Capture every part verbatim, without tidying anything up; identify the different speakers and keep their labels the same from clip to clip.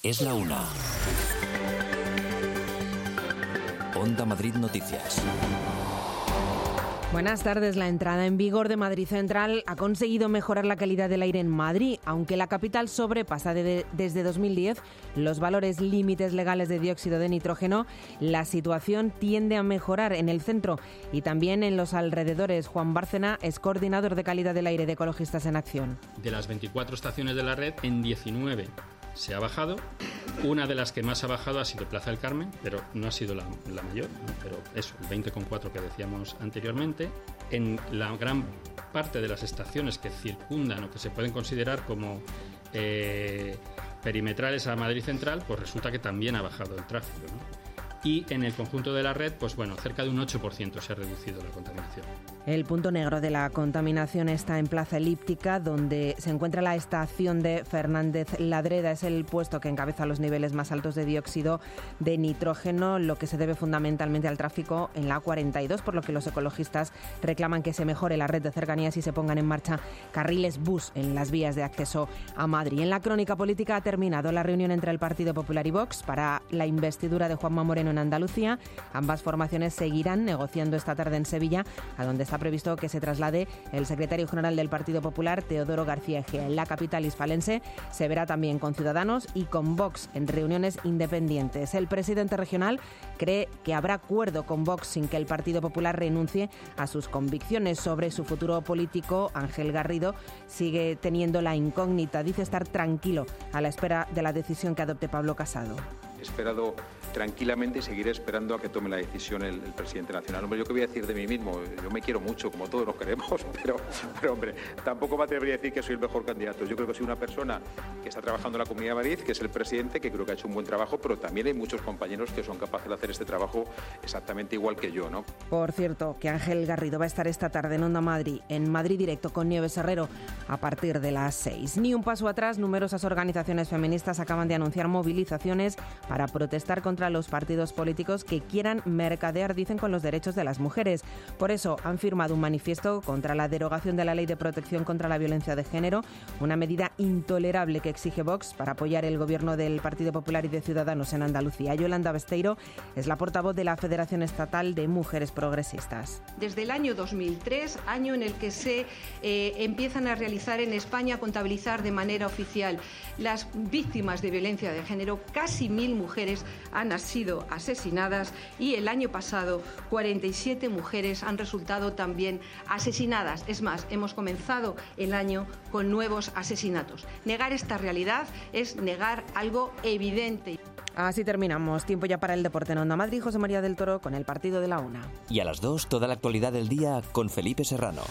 Speaker 1: Es la una. Onda Madrid Noticias.
Speaker 2: Buenas tardes. La entrada en vigor de Madrid Central ha conseguido mejorar la calidad del aire en Madrid, aunque la capital sobrepasa de, desde dos mil diez los valores límites legales de dióxido de nitrógeno. La situación tiende a mejorar en el centro y también en los alrededores. Juan Bárcena es coordinador de calidad del aire de Ecologistas en Acción.
Speaker 3: De las veinticuatro estaciones de la red, en diecinueve se ha bajado. Una de las que más ha bajado ha sido Plaza del Carmen, pero no ha sido la, la mayor, ¿no? Pero eso, el veinte coma cuatro que decíamos anteriormente. En la gran parte de las estaciones que circundan o que se pueden considerar como eh, perimetrales a Madrid Central, pues resulta que también ha bajado el tráfico, ¿no? Y en el conjunto de la red, pues bueno, cerca de un ocho por ciento se ha reducido la contaminación.
Speaker 2: El punto negro de la contaminación está en Plaza Elíptica, donde se encuentra la estación de Fernández Ladreda. Es el puesto que encabeza los niveles más altos de dióxido de nitrógeno, lo que se debe fundamentalmente al tráfico en la A cuarenta y dos, por lo que los ecologistas reclaman que se mejore la red de cercanías y se pongan en marcha carriles bus en las vías de acceso a Madrid. En la crónica política ha terminado la reunión entre el Partido Popular y Vox para la investidura de Juanma Moreno en Andalucía. Ambas formaciones seguirán negociando esta tarde en Sevilla, a donde está previsto que se traslade el secretario general del Partido Popular, Teodoro García Egea. En la capital hispalense se verá también con Ciudadanos y con Vox en reuniones independientes. El presidente regional cree que habrá acuerdo con Vox sin que el Partido Popular renuncie a sus convicciones. Sobre su futuro político, Ángel Garrido sigue teniendo la incógnita. Dice estar tranquilo a la espera de la decisión que adopte Pablo Casado.
Speaker 4: He esperado tranquilamente y seguiré esperando a que tome la decisión el, el presidente nacional. Hombre, ¿yo qué voy a decir de mí mismo? Yo me quiero mucho, como todos nos queremos, pero, pero hombre, tampoco me atrevería a decir que soy el mejor candidato. Yo creo que soy una persona que está trabajando en la Comunidad de Madrid, que es el presidente, que creo que ha hecho un buen trabajo, pero también hay muchos compañeros que son capaces de hacer este trabajo exactamente igual que yo, ¿no?
Speaker 2: Por cierto, que Ángel Garrido va a estar esta tarde en Onda Madrid, en Madrid Directo con Nieves Herrero, a partir de las seis. Ni un paso atrás, numerosas organizaciones feministas acaban de anunciar movilizaciones para protestar contra los partidos políticos que quieran mercadear, dicen, con los derechos de las mujeres. Por eso han firmado un manifiesto contra la derogación de la Ley de Protección contra la Violencia de Género, una medida intolerable que exige Vox para apoyar el gobierno del Partido Popular y de Ciudadanos en Andalucía. Yolanda Besteiro es la portavoz de la Federación Estatal de Mujeres Progresistas.
Speaker 5: Desde el año dos mil tres, año en el que se eh, empiezan a realizar en España, a contabilizar de manera oficial las víctimas de violencia de género, casi mil mujeres han sido asesinadas y el año pasado cuarenta y siete mujeres han resultado también asesinadas. Es más, hemos comenzado el año con nuevos asesinatos. Negar esta realidad es negar algo evidente.
Speaker 2: Así terminamos. Tiempo ya para el deporte en Onda Madrid. José María del Toro con el partido de la una.
Speaker 1: Y a las dos, toda la actualidad del día con Felipe Serrano.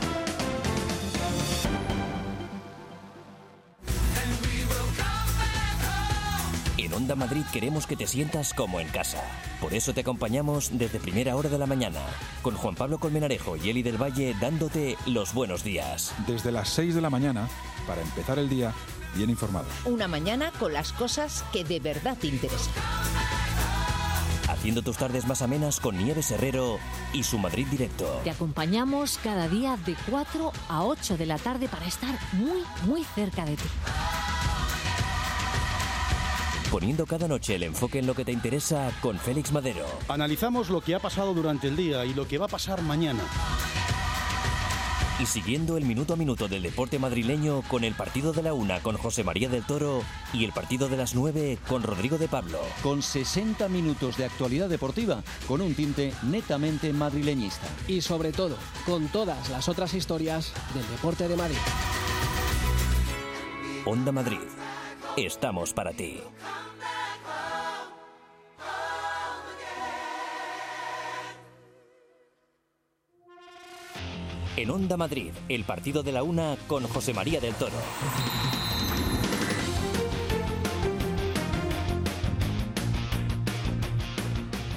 Speaker 1: En Onda Madrid queremos que te sientas como en casa. Por eso te acompañamos desde primera hora de la mañana, con Juan Pablo Colmenarejo y Eli del Valle dándote los buenos días.
Speaker 6: Desde las seis de la mañana, para empezar el día bien informados.
Speaker 7: Una mañana con las cosas que de verdad te interesan.
Speaker 1: Haciendo tus tardes más amenas con Nieves Herrero y su Madrid Directo.
Speaker 8: Te acompañamos cada día de cuatro a ocho de la tarde para estar muy, muy cerca de ti.
Speaker 1: Poniendo cada noche el enfoque en lo que te interesa con Félix Madero.
Speaker 9: Analizamos lo que ha pasado durante el día y lo que va a pasar mañana.
Speaker 1: Y siguiendo el minuto a minuto del deporte madrileño con el partido de la una con José María del Toro y el partido de las nueve con Rodrigo de Pablo.
Speaker 10: Con sesenta minutos de actualidad deportiva con un tinte netamente madrileñista.
Speaker 11: Y sobre todo, con todas las otras historias del deporte de Madrid.
Speaker 1: Onda Madrid. Estamos para ti. En Onda Madrid, el partido de la una con José María del Toro.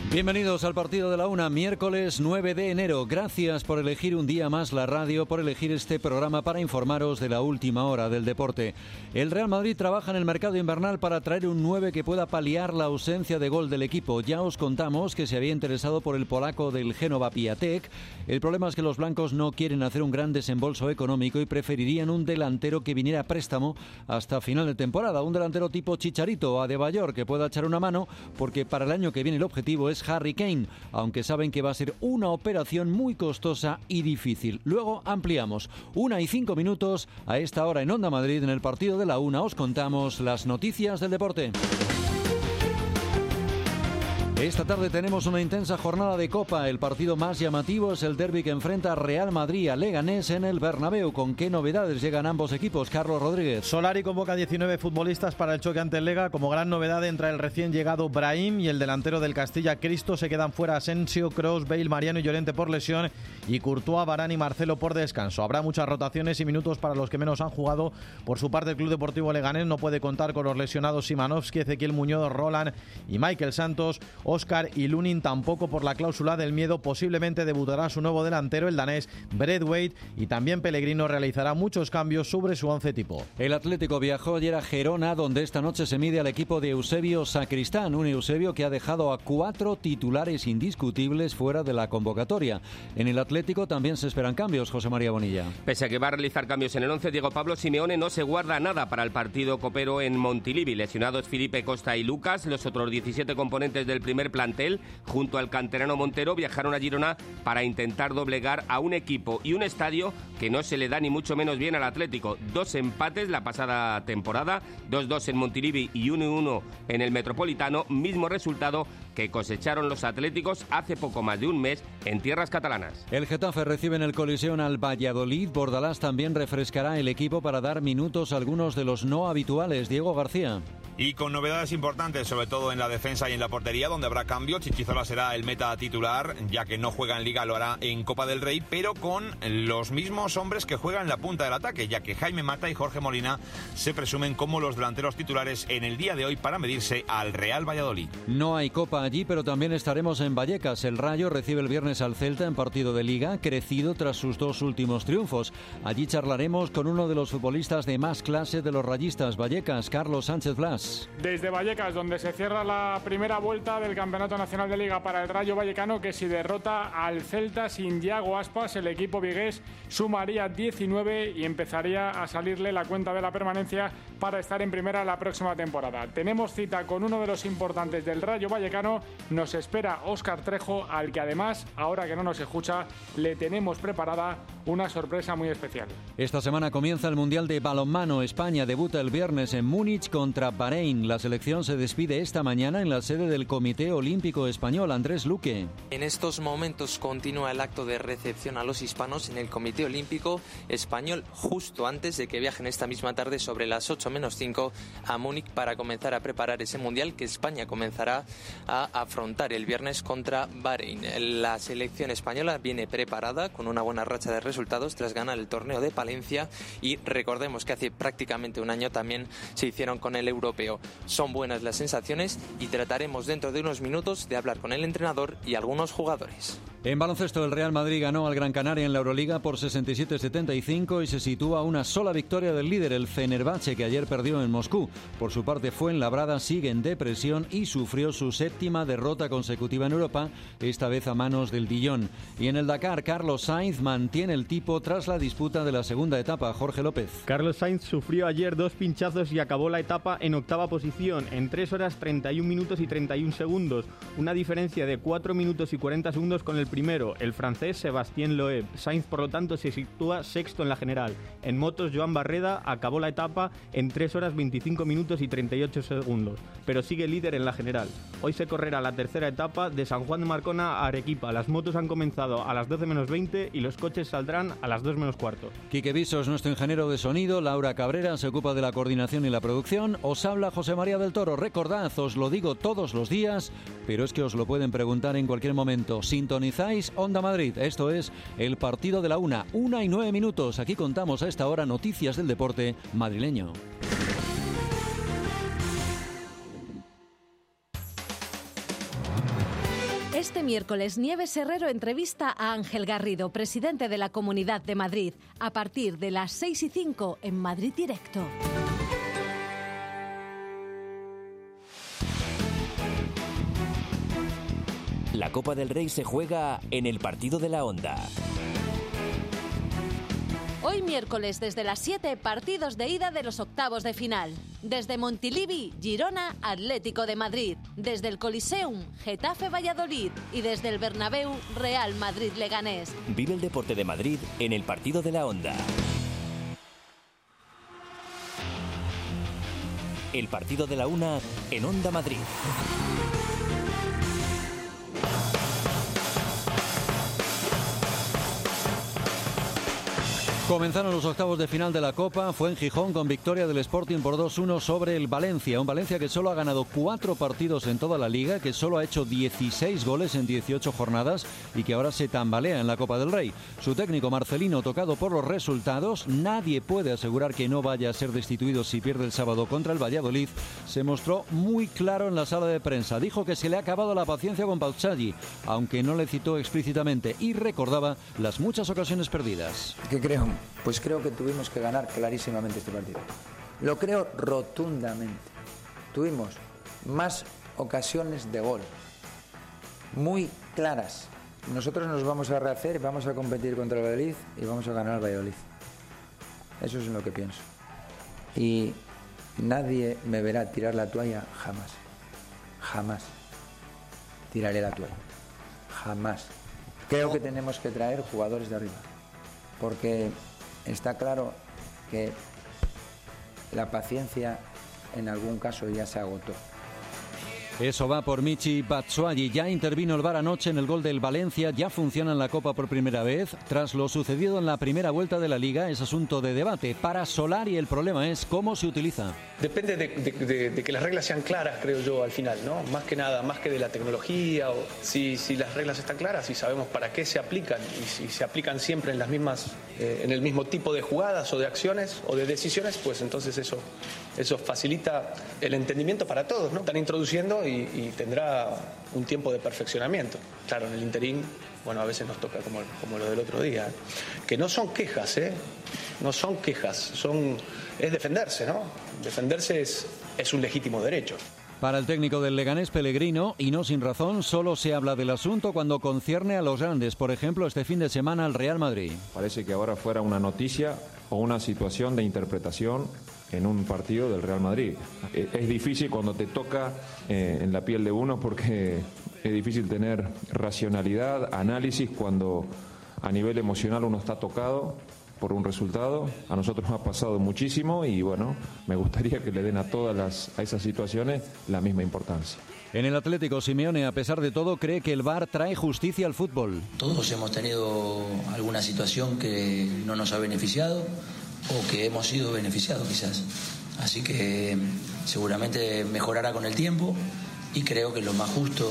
Speaker 10: Bienvenidos al partido de la una, miércoles nueve de enero. Gracias por elegir un día más la radio, por elegir este programa para informaros de la última hora del deporte. El Real Madrid trabaja en el mercado invernal para traer un nueve que pueda paliar la ausencia de gol del equipo. Ya os contamos que se había interesado por el polaco del Génova Piatek. El problema es que los blancos no quieren hacer un gran desembolso económico y preferirían un delantero que viniera a préstamo hasta final de temporada. Un delantero tipo Chicharito o Adebayor que pueda echar una mano, porque para el año que viene el objetivo es Harry Kane, aunque saben que va a ser una operación muy costosa y difícil. Luego ampliamos. Una y cinco minutos a esta hora en Onda Madrid, en el partido de la una, os contamos las noticias del deporte. Esta tarde tenemos una intensa jornada de Copa. El partido más llamativo es el derbi que enfrenta a Real Madrid a Leganés en el Bernabéu. ¿Con qué novedades llegan ambos equipos? Carlos Rodríguez.
Speaker 12: Solari convoca diecinueve futbolistas para el choque ante el Lega. Como gran novedad entra el recién llegado Brahim y el delantero del Castilla, Cristo. Se quedan fuera Asensio, Kroos, Bale, Mariano y Llorente por lesión y Courtois, Varane y Marcelo por descanso. Habrá muchas rotaciones y minutos para los que menos han jugado. Por su parte, el Club Deportivo Leganés no puede contar con los lesionados Szymanowski, Ezequiel Muñoz, Roland y Michael Santos. Óscar y Lunin tampoco por la cláusula del miedo. Posiblemente debutará su nuevo delantero, el danés Braithwaite, y también Pellegrino realizará muchos cambios sobre su once tipo.
Speaker 10: El Atlético viajó ayer a Gerona, donde esta noche se mide al equipo de Eusebio Sacristán, un Eusebio que ha dejado a cuatro titulares indiscutibles fuera de la convocatoria. En el Atlético también se esperan cambios, José María Bonilla.
Speaker 13: Pese a que va a realizar cambios en el once, Diego Pablo Simeone no se guarda nada para el partido copero en Montilivi. Lesionados Felipe Costa y Lucas, los otros diecisiete componentes del primer plantel, junto al canterano Montero, viajaron a Girona para intentar doblegar a un equipo y un estadio que no se le da ni mucho menos bien al Atlético. Dos empates la pasada temporada, dos dos en Montilivi y uno uno en el Metropolitano, mismo resultado que cosecharon los atléticos hace poco más de un mes en tierras catalanas.
Speaker 10: El Getafe recibe en el Coliseum al Valladolid. Bordalás también refrescará el equipo para dar minutos a algunos de los no habituales. Diego García.
Speaker 14: Y con novedades importantes, sobre todo en la defensa y en la portería, donde habrá cambio. Chichizola será el meta titular, ya que no juega en Liga, lo hará en Copa del Rey, pero con los mismos hombres que juegan en la punta del ataque, ya que Jaime Mata y Jorge Molina se presumen como los delanteros titulares en el día de hoy para medirse al Real Valladolid.
Speaker 10: No hay Copa allí, pero también estaremos en Vallecas. El Rayo recibe el viernes al Celta en partido de Liga, crecido tras sus dos últimos triunfos. Allí charlaremos con uno de los futbolistas de más clase de los rayistas, Vallecas, Carlos Sánchez Blas.
Speaker 15: Desde Vallecas, donde se cierra la primera vuelta del Campeonato Nacional de Liga para el Rayo Vallecano, que si derrota al Celta sin Yago Aspas, el equipo vigués sumaría diecinueve y empezaría a salirle la cuenta de la permanencia para estar en primera la próxima temporada. Tenemos cita con uno de los importantes del Rayo Vallecano. Nos espera Óscar Trejo, al que además, ahora que no nos escucha, le tenemos preparada una sorpresa muy especial.
Speaker 10: Esta semana comienza el Mundial de Balonmano. España debuta el viernes en Múnich contra Bahrein. La selección se despide esta mañana en la sede del Comité Olímpico Español. Andrés Luque.
Speaker 16: En estos momentos continúa el acto de recepción a los hispanos en el Comité Olímpico Español, justo antes de que viajen esta misma tarde sobre las ocho menos cinco a Múnich para comenzar a preparar ese Mundial que España comenzará a afrontar el viernes contra Bahrein. La selección española viene preparada con una buena racha de resultados tras ganar el torneo de Palencia, y recordemos que hace prácticamente un año también se hicieron con el europeo. Son buenas las sensaciones y trataremos dentro de unos minutos de hablar con el entrenador y algunos jugadores.
Speaker 10: En baloncesto, el Real Madrid ganó al Gran Canaria en la Euroliga por sesenta y siete a setenta y cinco y se sitúa a una sola victoria del líder, el Fenerbahce, que ayer perdió en Moscú. Por su parte, Fuenlabrada sigue en depresión y sufrió su séptima derrota consecutiva en Europa, esta vez a manos del Dijon. Y en el Dakar, Carlos Sainz mantiene el tipo tras la disputa de la segunda etapa. Jorge López.
Speaker 17: Carlos Sainz sufrió ayer dos pinchazos y acabó la etapa en octava posición, en tres horas treinta y un minutos y treinta y un segundos, una diferencia de cuatro minutos y cuarenta segundos con el primero, el francés Sébastien Loeb. Sainz, por lo tanto, se sitúa sexto en la general. En motos, Joan Barreda acabó la etapa en tres horas veinticinco minutos y treinta y ocho segundos, pero sigue líder en la general. Hoy se correrá la tercera etapa de San Juan de Marcona a Arequipa. Las motos han comenzado a las doce menos veinte y los coches saldrán a las dos menos cuarto.
Speaker 10: Quique Visos, nuestro ingeniero de sonido. Laura Cabrera se ocupa de la coordinación y la producción. Os habla José María del Toro. Recordad, os lo digo todos los días, pero es que os lo pueden preguntar en cualquier momento. Sintonizáis Onda Madrid. Esto es el partido de la una. Una y nueve minutos. Aquí contamos a esta hora noticias del deporte madrileño.
Speaker 8: Este miércoles, Nieves Herrero entrevista a Ángel Garrido, presidente de la Comunidad de Madrid, a partir de las seis y cinco en Madrid Directo.
Speaker 1: La Copa del Rey se juega en el partido de la Onda.
Speaker 8: Hoy miércoles desde las siete, partidos de ida de los octavos de final. Desde Montilivi, Girona, Atlético de Madrid. Desde el Coliseum, Getafe Valladolid. Y desde el Bernabéu, Real Madrid Leganés.
Speaker 1: Vive el deporte de Madrid en el partido de la Onda. El partido de la Una en Onda Madrid.
Speaker 10: Comenzaron los octavos de final de la Copa, fue en Gijón con victoria del Sporting por dos uno sobre el Valencia. Un Valencia que solo ha ganado cuatro partidos en toda la Liga, que solo ha hecho dieciséis goles en dieciocho jornadas y que ahora se tambalea en la Copa del Rey. Su técnico Marcelino, tocado por los resultados, nadie puede asegurar que no vaya a ser destituido si pierde el sábado contra el Valladolid, se mostró muy claro en la sala de prensa. Dijo que se le ha acabado la paciencia con Pauchaggi, aunque no le citó explícitamente, y recordaba las muchas ocasiones perdidas.
Speaker 18: ¿Qué creo? Pues creo que tuvimos que ganar clarísimamente este partido. Lo creo rotundamente. Tuvimos más ocasiones de gol, muy claras. Nosotros nos vamos a rehacer, vamos a competir contra el Valladolid y vamos a ganar al Valladolid. Eso es en lo que pienso. Y nadie me verá tirar la toalla jamás. Jamás tiraré la toalla. Jamás. Creo que tenemos que traer jugadores de arriba. Porque está claro que la paciencia en algún caso ya se agotó.
Speaker 10: Eso va por Michy Batshuayi. Ya intervino el V A R anoche en el gol del Valencia. Ya funciona en la Copa por primera vez. Tras lo sucedido en la primera vuelta de la Liga, es asunto de debate. Para Solari el problema es cómo se utiliza.
Speaker 19: Depende de, de, de, de que las reglas sean claras, creo yo, al final, ¿no? Más que nada, más que de la tecnología. O si, si las reglas están claras y sabemos para qué se aplican y si se aplican siempre en las mismas, eh, en el mismo tipo de jugadas o de acciones o de decisiones, pues entonces eso, eso facilita el entendimiento para todos, ¿no? Están introduciendo Y, y tendrá un tiempo de perfeccionamiento. Claro, en el interín, bueno, a veces nos toca como, como lo del otro día, ¿eh? Que no son quejas, ¿eh? No son quejas, son, es defenderse, ¿no? Defenderse es, es un legítimo derecho.
Speaker 10: Para el técnico del Leganés, Pellegrino, y no sin razón, solo se habla del asunto cuando concierne a los grandes. Por ejemplo, este fin de semana al Real Madrid.
Speaker 20: Parece que ahora fuera una noticia o una situación de interpretación en un partido del Real Madrid. Es difícil cuando te toca eh, en la piel de uno porque es difícil tener racionalidad, análisis cuando a nivel emocional uno está tocado por un resultado. A nosotros nos ha pasado muchísimo y bueno, me gustaría que le den a todas las, a esas situaciones la misma importancia.
Speaker 10: En el Atlético, Simeone, a pesar de todo, cree que el V A R trae justicia al fútbol.
Speaker 21: Todos hemos tenido alguna situación que no nos ha beneficiado o que hemos sido beneficiados quizás. Así que seguramente mejorará con el tiempo y creo que es lo más justo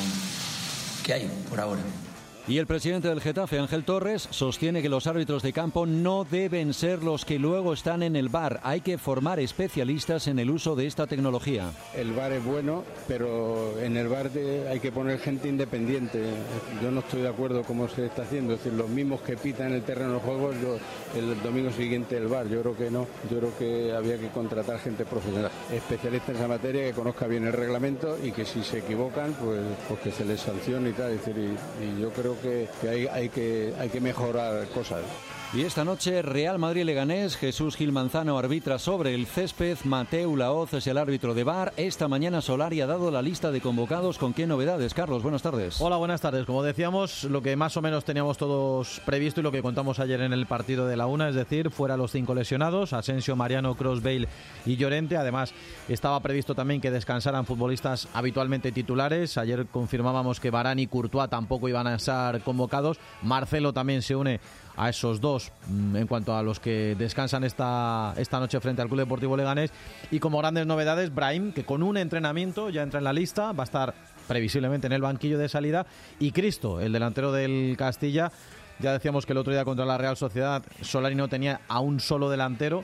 Speaker 21: que hay por ahora.
Speaker 10: Y el presidente del Getafe, Ángel Torres, sostiene que los árbitros de campo no deben ser los que luego están en el V A R. Hay que formar especialistas en el uso de esta tecnología.
Speaker 22: El V A R es bueno, pero en el V A R hay que poner gente independiente. Yo no estoy de acuerdo cómo se está haciendo. Es decir, los mismos que pitan en el terreno de juego el domingo siguiente el V A R. Yo creo que no. Yo creo que había que contratar gente profesional, especialista en esa materia, que conozca bien el reglamento y que si se equivocan, pues, pues que se les sancione y tal. Es decir, y, y yo creo que, que, hay, hay que hay que mejorar cosas.
Speaker 10: Y esta noche, Real Madrid-Leganés, Jesús Gil Manzano arbitra sobre el césped, Mateu Laoz es el árbitro de V A R. Esta mañana Solari ha dado la lista de convocados. ¿Con qué novedades? Carlos, buenas tardes.
Speaker 12: Hola, buenas tardes. Como decíamos, lo que más o menos teníamos todos previsto y lo que contamos ayer en el partido de la una, es decir, fuera los cinco lesionados, Asensio, Mariano, Kroos, Bale y Llorente. Además, estaba previsto también que descansaran futbolistas habitualmente titulares. Ayer confirmábamos que Varane y Courtois tampoco iban a estar convocados. Marcelo también se une a esos dos en cuanto a los que descansan esta, esta noche frente al Club Deportivo Leganés. Y como grandes novedades, Brahim, que con un entrenamiento ya entra en la lista, va a estar previsiblemente en el banquillo de salida, y Cristo, el delantero del Castilla. Ya decíamos que el otro día contra la Real Sociedad Solari no tenía a un solo delantero,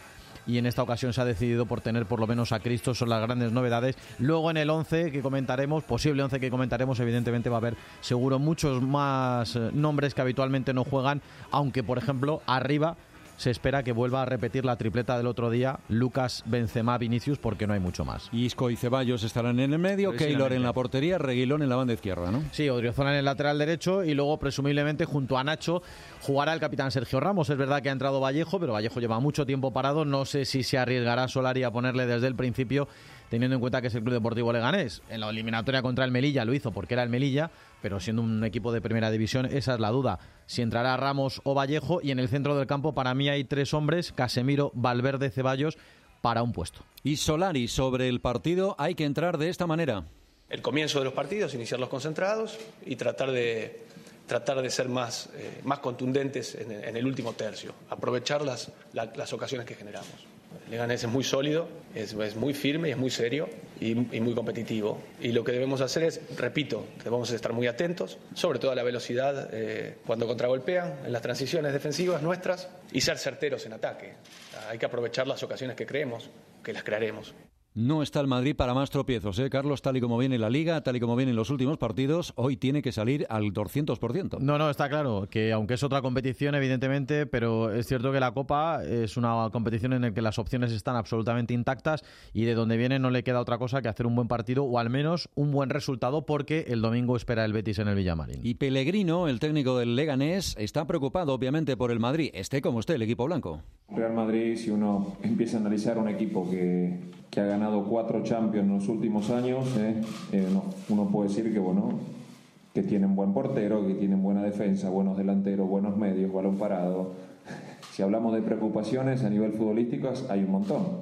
Speaker 12: y en esta ocasión se ha decidido por tener por lo menos a Cristo, son las grandes novedades. Luego en el once que comentaremos, posible once que comentaremos, evidentemente va a haber seguro muchos más nombres que habitualmente no juegan, aunque por ejemplo arriba se espera que vuelva a repetir la tripleta del otro día, Lucas, Benzema, Vinicius, porque no hay mucho más.
Speaker 10: Isco y Ceballos estarán en el medio, Keylor en la portería, Reguilón en la banda izquierda, ¿no?
Speaker 12: Sí, Odriozola en el lateral derecho y luego presumiblemente junto a Nacho jugará el capitán Sergio Ramos. Es verdad que ha entrado Vallejo, pero Vallejo lleva mucho tiempo parado, no sé si se arriesgará Solari a ponerle desde el principio, teniendo en cuenta que es el Club Deportivo Leganés. En la eliminatoria contra el Melilla lo hizo porque era el Melilla, pero siendo un equipo de primera división, esa es la duda, si entrará Ramos o Vallejo. Y en el centro del campo para mí hay tres hombres, Casemiro, Valverde, Ceballos, para un puesto.
Speaker 10: Y Solari, sobre el partido hay que entrar de esta manera.
Speaker 19: El comienzo de los partidos, iniciarlos concentrados y tratar de, tratar de ser más, eh, más contundentes en, en el último tercio, aprovechar las, la, las ocasiones que generamos. Leganés es muy sólido, es, es muy firme y es muy serio y, y muy competitivo. Y lo que debemos hacer es, repito, debemos estar muy atentos, sobre todo a la velocidad eh, cuando contragolpean, en las transiciones defensivas nuestras y ser certeros en ataque. Hay que aprovechar las ocasiones que creemos, que las crearemos.
Speaker 10: No está el Madrid para más tropiezos, ¿eh, Carlos? Tal y como viene la Liga, tal y como vienen los últimos partidos, hoy tiene que salir al doscientos por ciento.
Speaker 12: No, no, está claro que aunque es otra competición, evidentemente, pero es cierto que la Copa es una competición en la que las opciones están absolutamente intactas y de donde viene no le queda otra cosa que hacer un buen partido o al menos un buen resultado, porque el domingo espera el Betis en el Villamarín.
Speaker 10: Y Pellegrino, el técnico del Leganés, está preocupado obviamente por el Madrid, esté como esté el equipo blanco.
Speaker 20: Real Madrid, si uno empieza a analizar un equipo que, que ha ganado cuatro Champions en los últimos años, eh, eh, no, uno puede decir que bueno, que tienen buen portero, que tienen buena defensa, buenos delanteros, buenos medios, balón parado. Si hablamos de preocupaciones a nivel futbolístico, hay un montón.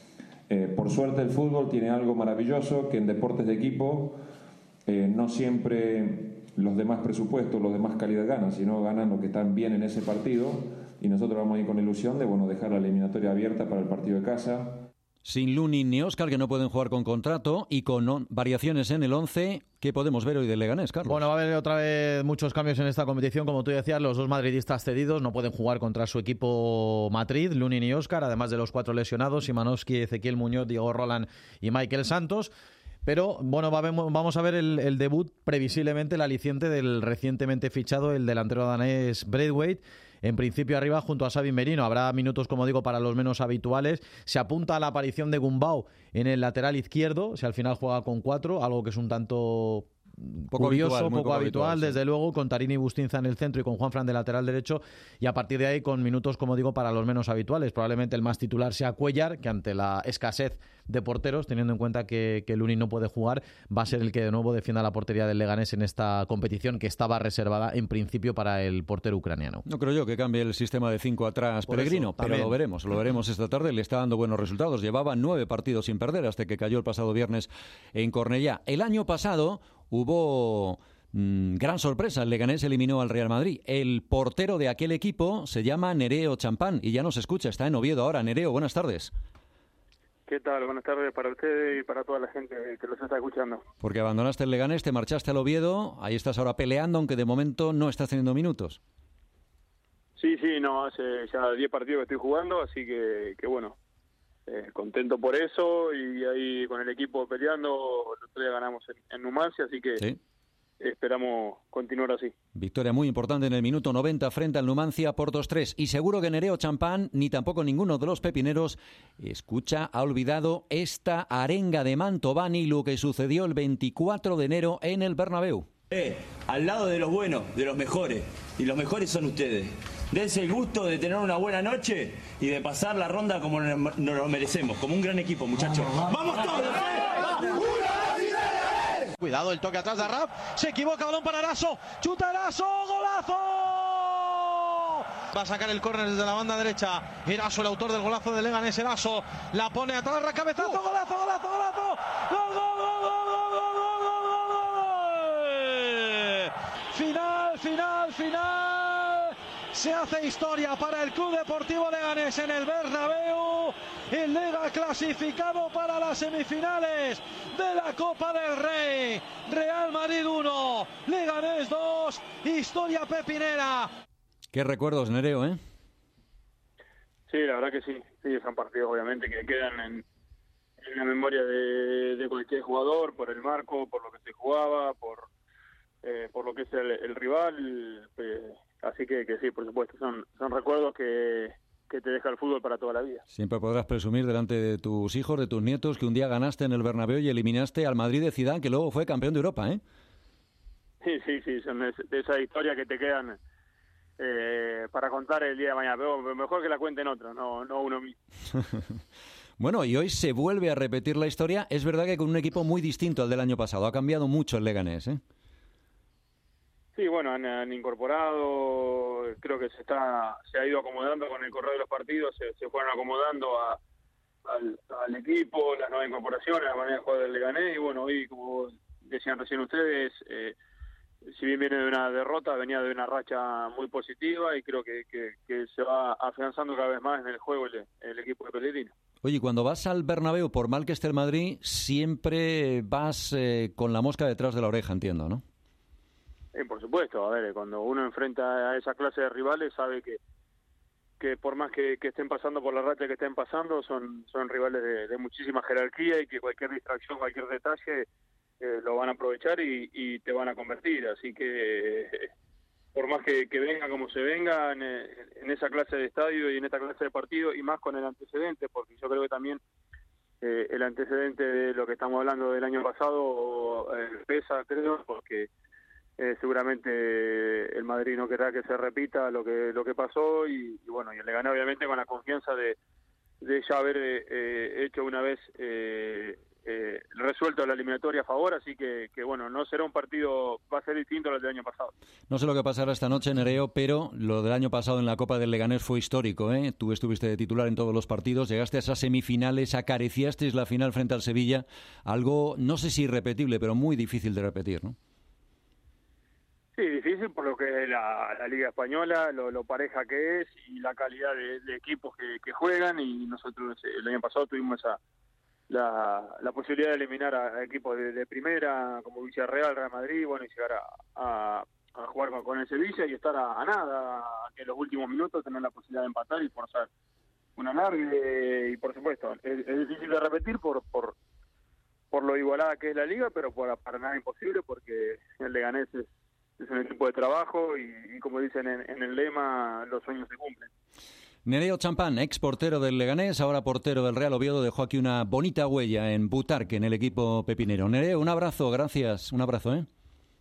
Speaker 20: Eh, por suerte el fútbol tiene algo maravilloso, que en deportes de equipo eh, no siempre los demás presupuestos, los demás calidad ganan, sino ganan los que están bien en ese partido, y nosotros vamos a ir con ilusión de bueno, dejar la eliminatoria abierta para el partido de casa.
Speaker 10: Sin Lunin ni Óscar, que no pueden jugar con contrato, y con on- variaciones en el once, ¿qué podemos ver hoy del Leganés, Carlos?
Speaker 12: Bueno, va a haber otra vez muchos cambios en esta competición. Como tú decías, los dos madridistas cedidos no pueden jugar contra su equipo Madrid, Lunin y Óscar, además de los cuatro lesionados, Simanowski, Ezequiel Muñoz, Diego Roland y Michael Santos. Pero bueno, va a ver, vamos a ver el, el debut, previsiblemente el aliciente del recientemente fichado, el delantero danés Braithwaite. En principio arriba junto a Xavi Merino. Habrá minutos, como digo, para los menos habituales. Se apunta a la aparición de Gumbau en el lateral izquierdo, si al final juega con cuatro, algo que es un tanto
Speaker 10: poco
Speaker 12: curioso,
Speaker 10: habitual,
Speaker 12: poco,
Speaker 10: poco
Speaker 12: habitual,
Speaker 10: habitual,
Speaker 12: desde
Speaker 10: sí.
Speaker 12: luego, con Tarini y Bustinza en el centro y con Juanfran de lateral derecho, y a partir de ahí con minutos, como digo, para los menos habituales. Probablemente el más titular sea Cuellar, que ante la escasez de porteros, teniendo en cuenta que, que Lunin no puede jugar, va a ser el que de nuevo defienda la portería del Leganés en esta competición, que estaba reservada en principio para el portero ucraniano.
Speaker 10: No creo yo que cambie el sistema de cinco atrás
Speaker 12: Por
Speaker 10: Pellegrino,
Speaker 12: eso,
Speaker 10: pero
Speaker 12: también.
Speaker 10: lo veremos, lo veremos esta tarde. Le está dando buenos resultados. Llevaba nueve partidos sin perder hasta que cayó el pasado viernes en Cornellá. El año pasado hubo mmm, gran sorpresa. El Leganés eliminó al Real Madrid. El portero de aquel equipo se llama Nereo Champán y ya nos escucha. Está en Oviedo ahora. Nereo, buenas tardes.
Speaker 3: ¿Qué tal? Buenas tardes para ustedes y para toda la gente que los está escuchando.
Speaker 10: Porque abandonaste el Leganés, te marchaste al Oviedo. Ahí estás ahora peleando, aunque de momento no estás teniendo minutos.
Speaker 3: Sí, sí, no, hace ya diez partidos que estoy jugando, así que, que bueno, eh, contento por eso y ahí con el equipo peleando. El otro día ganamos en, en Numancia, así que
Speaker 10: sí.
Speaker 3: Esperamos continuar así.
Speaker 10: Victoria muy importante en el minuto noventa frente al Numancia por dos tres. Y seguro que Nereo Champán, ni tampoco ninguno de los pepineros, escucha, ha olvidado esta arenga de Mantovani, lo que sucedió el veinticuatro de enero en el Bernabéu.
Speaker 4: Eh, al lado de los buenos, de los mejores. Y los mejores son ustedes. Dense el gusto de tener una buena noche y de pasar la ronda como nos lo merecemos, como un gran equipo, muchachos. ¡Vamos todos!
Speaker 12: Cuidado el toque atrás de Arraf, se equivoca, balón para Eraso, chuta Eraso, golazo. Va a sacar el córner desde la banda derecha. Eraso, el autor del golazo de Leganés. Eraso la pone atrás, cabezazo, golazo, golazo, golazo. Gol, gol, gol, gol, gol, gol, gol, gol. Final, final, final. Se hace historia para el Club Deportivo Leganés en el Bernabéu. El Lega clasificado para las semifinales de la Copa del Rey. Real Madrid uno, Leganés dos, historia pepinera.
Speaker 10: Qué recuerdos, Nereo, ¿eh?
Speaker 3: Sí, la verdad que sí. sí, son partidos obviamente que quedan en, en la memoria de, de cualquier jugador, por el marco, por lo que se jugaba, por eh, por lo que es el, el rival, eh, así que, que sí, por supuesto, son, son recuerdos que, que te deja el fútbol para toda la vida.
Speaker 10: Siempre podrás presumir delante de tus hijos, de tus nietos, que un día ganaste en el Bernabéu y eliminaste al Madrid de Zidane, que luego fue campeón de Europa, ¿eh?
Speaker 3: Sí, sí, sí, son de, de esas historias que te quedan eh, para contar el día de mañana, pero mejor que la cuenten otros, no, no uno mismo.
Speaker 10: Bueno, y hoy se vuelve a repetir la historia. Es verdad que con un equipo muy distinto al del año pasado. Ha cambiado mucho el Leganés, ¿eh?
Speaker 3: Sí, bueno, han, han incorporado, creo que se está se ha ido acomodando con el correr de los partidos, se, se fueron acomodando a, al, al equipo, las nuevas incorporaciones, la manera de jugar del Leganés, y bueno, hoy, como decían recién ustedes, eh, si bien viene de una derrota, venía de una racha muy positiva y creo que, que, que se va afianzando cada vez más en el juego el, el equipo de Pellegrino.
Speaker 10: Oye, cuando vas al Bernabéu, por mal que esté el Madrid, siempre vas eh, con la mosca detrás de la oreja, entiendo, ¿no?
Speaker 3: Eh, por supuesto, a ver, cuando uno enfrenta a esa clase de rivales sabe que que por más que, que estén pasando por la racha que estén pasando, son son rivales de, de muchísima jerarquía y que cualquier distracción, cualquier detalle eh, lo van a aprovechar y, y te van a convertir, así que eh, por más que, que venga como se venga en, en esa clase de estadio y en esta clase de partido, y más con el antecedente, porque yo creo que también eh, el antecedente de lo que estamos hablando del año pasado eh, pesa, creo, porque eh, seguramente el Madrid no querrá que se repita lo que lo que pasó y, y bueno, y le gané obviamente con la confianza de, de ya haber eh, hecho una vez eh, Eh, resuelto la eliminatoria a favor, así que, que bueno, no será un partido, va a ser distinto al del año pasado.
Speaker 10: No sé lo que pasará esta noche, Nereo, pero lo del año pasado en la Copa del Leganés fue histórico, ¿eh? Tú estuviste de titular en todos los partidos, llegaste a esas semifinales, acariciasteis la final frente al Sevilla, algo, no sé si irrepetible, pero muy difícil de repetir, ¿no?
Speaker 3: Sí, difícil por lo que es la, la Liga Española, lo, lo pareja que es y la calidad de, de equipos que, que juegan, y nosotros el año pasado tuvimos esa La, la posibilidad de eliminar a, a equipos de, de primera como Villarreal, Real Madrid, bueno, y llegar a, a, a jugar con, con el Sevilla y estar a, a nada, a que en los últimos minutos tener la posibilidad de empatar y forzar una alargue, y por supuesto es, es difícil de repetir por por por lo igualada que es la liga, pero por, para nada imposible, porque el Leganés es, es un equipo de trabajo y, y como dicen en, en el lema, los sueños se cumplen.
Speaker 10: Nereo Champán, ex portero del Leganés, ahora portero del Real Oviedo, dejó aquí una bonita huella en Butarque, en el equipo pepinero. Nereo, un abrazo, gracias, un abrazo, ¿eh?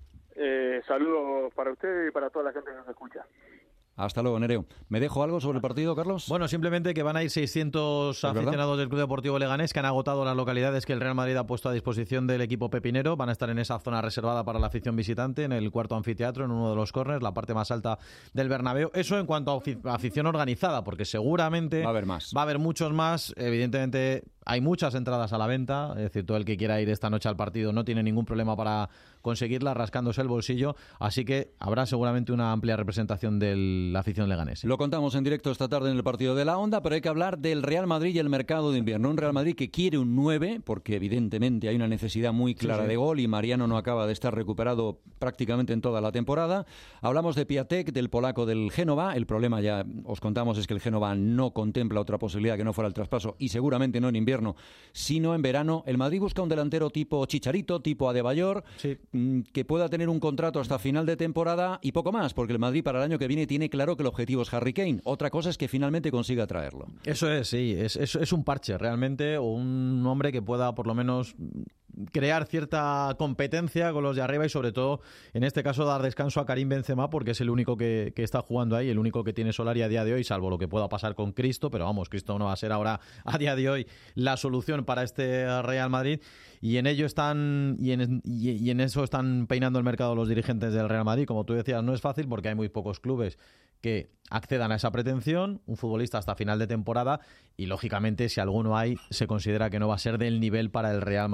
Speaker 3: Eh, saludos para usted y para toda la gente que nos escucha.
Speaker 10: Hasta luego, Nereo. ¿Me dejo algo sobre el partido, Carlos?
Speaker 12: Bueno, simplemente que van a ir seiscientos aficionados del Club Deportivo Leganés, que han agotado las localidades que el Real Madrid ha puesto a disposición del equipo pepinero. Van a estar en esa zona reservada para la afición visitante, en el cuarto anfiteatro, en uno de los córners, la parte más alta del Bernabéu. Eso en cuanto a afición organizada, porque seguramente
Speaker 10: va a haber más.
Speaker 12: Va a haber muchos más. Evidentemente hay muchas entradas a la venta, es decir, todo el que quiera ir esta noche al partido no tiene ningún problema para conseguirla rascándose el bolsillo, así que habrá seguramente una amplia representación de la afición leganesa.
Speaker 10: Lo contamos en directo esta tarde en el partido de la Onda, pero hay que hablar del Real Madrid y el mercado de invierno. Un Real Madrid que quiere un nueve, porque evidentemente hay una necesidad muy clara sí, sí. de gol, y Mariano no acaba de estar recuperado prácticamente en toda la temporada. Hablamos de Piatek, del polaco del Génova. El problema, ya os contamos, es que el Génova no contempla otra posibilidad que no fuera el traspaso, y seguramente no en invierno, sino en verano. El Madrid busca un delantero tipo Chicharito, tipo Adebayor, sí. que pueda tener un contrato hasta final de temporada y poco más, porque el Madrid para el año que viene tiene claro que el objetivo es Harry Kane. Otra cosa es que finalmente consiga traerlo.
Speaker 12: Eso es, sí, es, es, es un parche realmente, o un hombre que pueda por lo menos crear cierta competencia con los de arriba y sobre todo en este caso dar descanso a Karim Benzema, porque es el único que, que está jugando ahí, el único que tiene Solari a día de hoy, salvo lo que pueda pasar con Cristo, pero vamos, Cristo no va a ser ahora a día de hoy la solución para este Real Madrid, y en ello están y en, y, y en eso están peinando el mercado los dirigentes del Real Madrid. Como tú decías, no es fácil porque hay muy pocos clubes que accedan a esa pretensión, un futbolista hasta final de temporada, y lógicamente si alguno hay se considera que no va a ser del nivel para el Real Madrid y para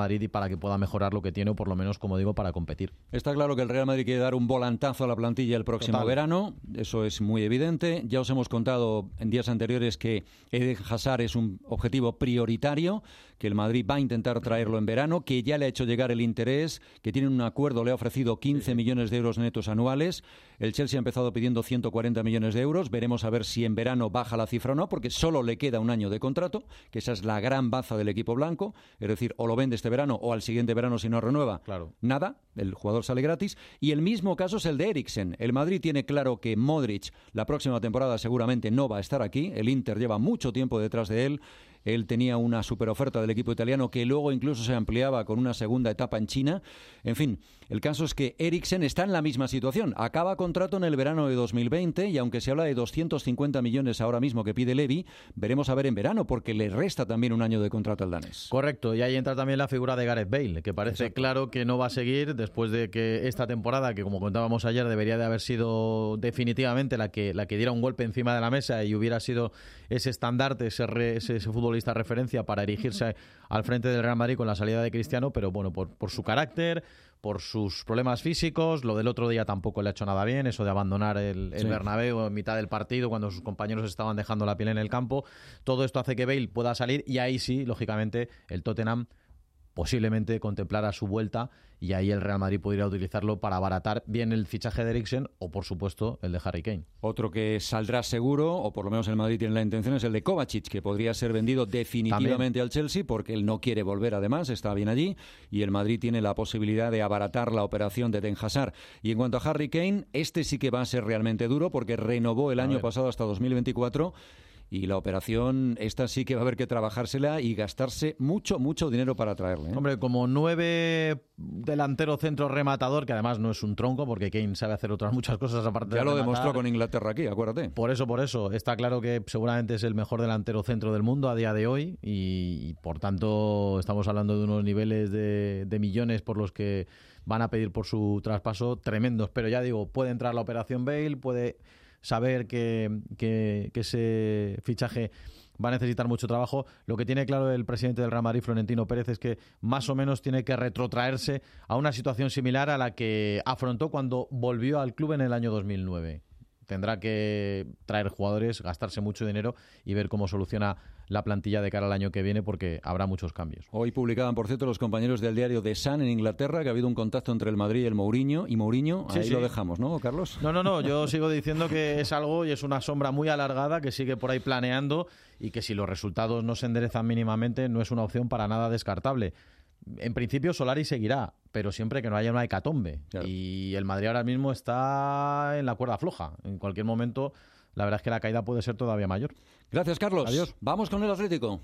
Speaker 12: para que pueda mejorar lo que tiene, o por lo menos, como digo, para competir.
Speaker 10: Está claro que el Real Madrid quiere dar un volantazo a la plantilla el próximo
Speaker 12: Total.
Speaker 10: verano, eso es muy evidente. Ya os hemos contado en días anteriores que Eden Hazard es un objetivo prioritario, que el Madrid va a intentar traerlo en verano, que ya le ha hecho llegar el interés, que tiene un acuerdo, le ha ofrecido quince millones de euros netos anuales. El Chelsea ha empezado pidiendo ciento cuarenta millones de euros. Veremos a ver si en verano baja la cifra o no, porque solo le queda un año de contrato, que esa es la gran baza del equipo blanco. Es decir, o lo vende este verano o al siguiente verano si no renueva.
Speaker 12: Claro.
Speaker 10: Nada, el jugador sale gratis. Y el mismo caso es el de Eriksen. El Madrid tiene claro que Modric la próxima temporada seguramente no va a estar aquí. El Inter lleva mucho tiempo detrás de él. Él tenía una superoferta del equipo italiano que luego incluso se ampliaba con una segunda etapa en China. En fin, el caso es que Eriksen está en la misma situación. Acaba contrato en el verano de dos mil veinte y aunque se habla de doscientos cincuenta millones ahora mismo que pide Levy, veremos a ver en verano porque le resta también un año de contrato al danés.
Speaker 12: Correcto, y ahí entra también la figura de Gareth Bale, que parece Exacto. claro que no va a seguir después de que esta temporada, que como contábamos ayer, debería de haber sido definitivamente la que, la que diera un golpe encima de la mesa y hubiera sido ese estandarte, ese, re, ese, ese futbolista referencia para erigirse al frente del Real Madrid con la salida de Cristiano, pero bueno, por, por su carácter, por sus problemas físicos, lo del otro día tampoco le ha hecho nada bien, eso de abandonar el, el sí. Bernabéu en mitad del partido cuando sus compañeros estaban dejando la piel en el campo. Todo esto hace que Bale pueda salir y ahí sí, lógicamente, el Tottenham posiblemente contemplara su vuelta y ahí el Real Madrid podría utilizarlo para abaratar bien el fichaje de Eriksen o, por supuesto, el de Harry Kane.
Speaker 10: Otro que saldrá seguro, o por lo menos el Madrid tiene la intención, es el de Kovacic, que podría ser vendido definitivamente También. al Chelsea porque él no quiere volver, además, está bien allí, y el Madrid tiene la posibilidad de abaratar la operación de Eden Hazard. Y en cuanto a Harry Kane, este sí que va a ser realmente duro porque renovó el a año ver. pasado hasta dos mil veinticuatro. Y la operación, esta sí que va a haber que trabajársela y gastarse mucho, mucho dinero para traerle, ¿eh?
Speaker 12: Hombre, como nueve delantero centro rematador, que además no es un tronco, porque Kane sabe hacer otras muchas cosas aparte
Speaker 10: ya
Speaker 12: de
Speaker 10: lo
Speaker 12: rematar.
Speaker 10: demostró con Inglaterra aquí, acuérdate.
Speaker 12: Por eso, por eso. Está claro que seguramente es el mejor delantero centro del mundo a día de hoy y, y por tanto estamos hablando de unos niveles de, de millones por los que van a pedir por su traspaso tremendos. Pero ya digo, puede entrar la operación Bale, puede saber que, que, que ese fichaje va a necesitar mucho trabajo. Lo que tiene claro el presidente del Real Madrid, Florentino Pérez, es que más o menos tiene que retrotraerse a una situación similar a la que afrontó cuando volvió al club en el año dos mil nueve. Tendrá que traer jugadores, gastarse mucho dinero y ver cómo soluciona la plantilla de cara al año que viene, porque habrá muchos cambios.
Speaker 10: Hoy publicaban, por cierto, los compañeros del diario The Sun en Inglaterra que ha habido un contacto entre el Madrid y el Mourinho, y Mourinho, sí, ahí sí. lo dejamos, ¿no, Carlos?
Speaker 12: No, no, no, yo sigo diciendo que es algo y es una sombra muy alargada que sigue por ahí planeando y que si los resultados no se enderezan mínimamente no es una opción para nada descartable. En principio Solari seguirá, pero siempre que no haya una hecatombe. Claro. Y el Madrid ahora mismo está en la cuerda floja. En cualquier momento, la verdad es que la caída puede ser todavía mayor.
Speaker 10: Gracias, Carlos.
Speaker 12: Adiós.
Speaker 10: Vamos con el Atlético.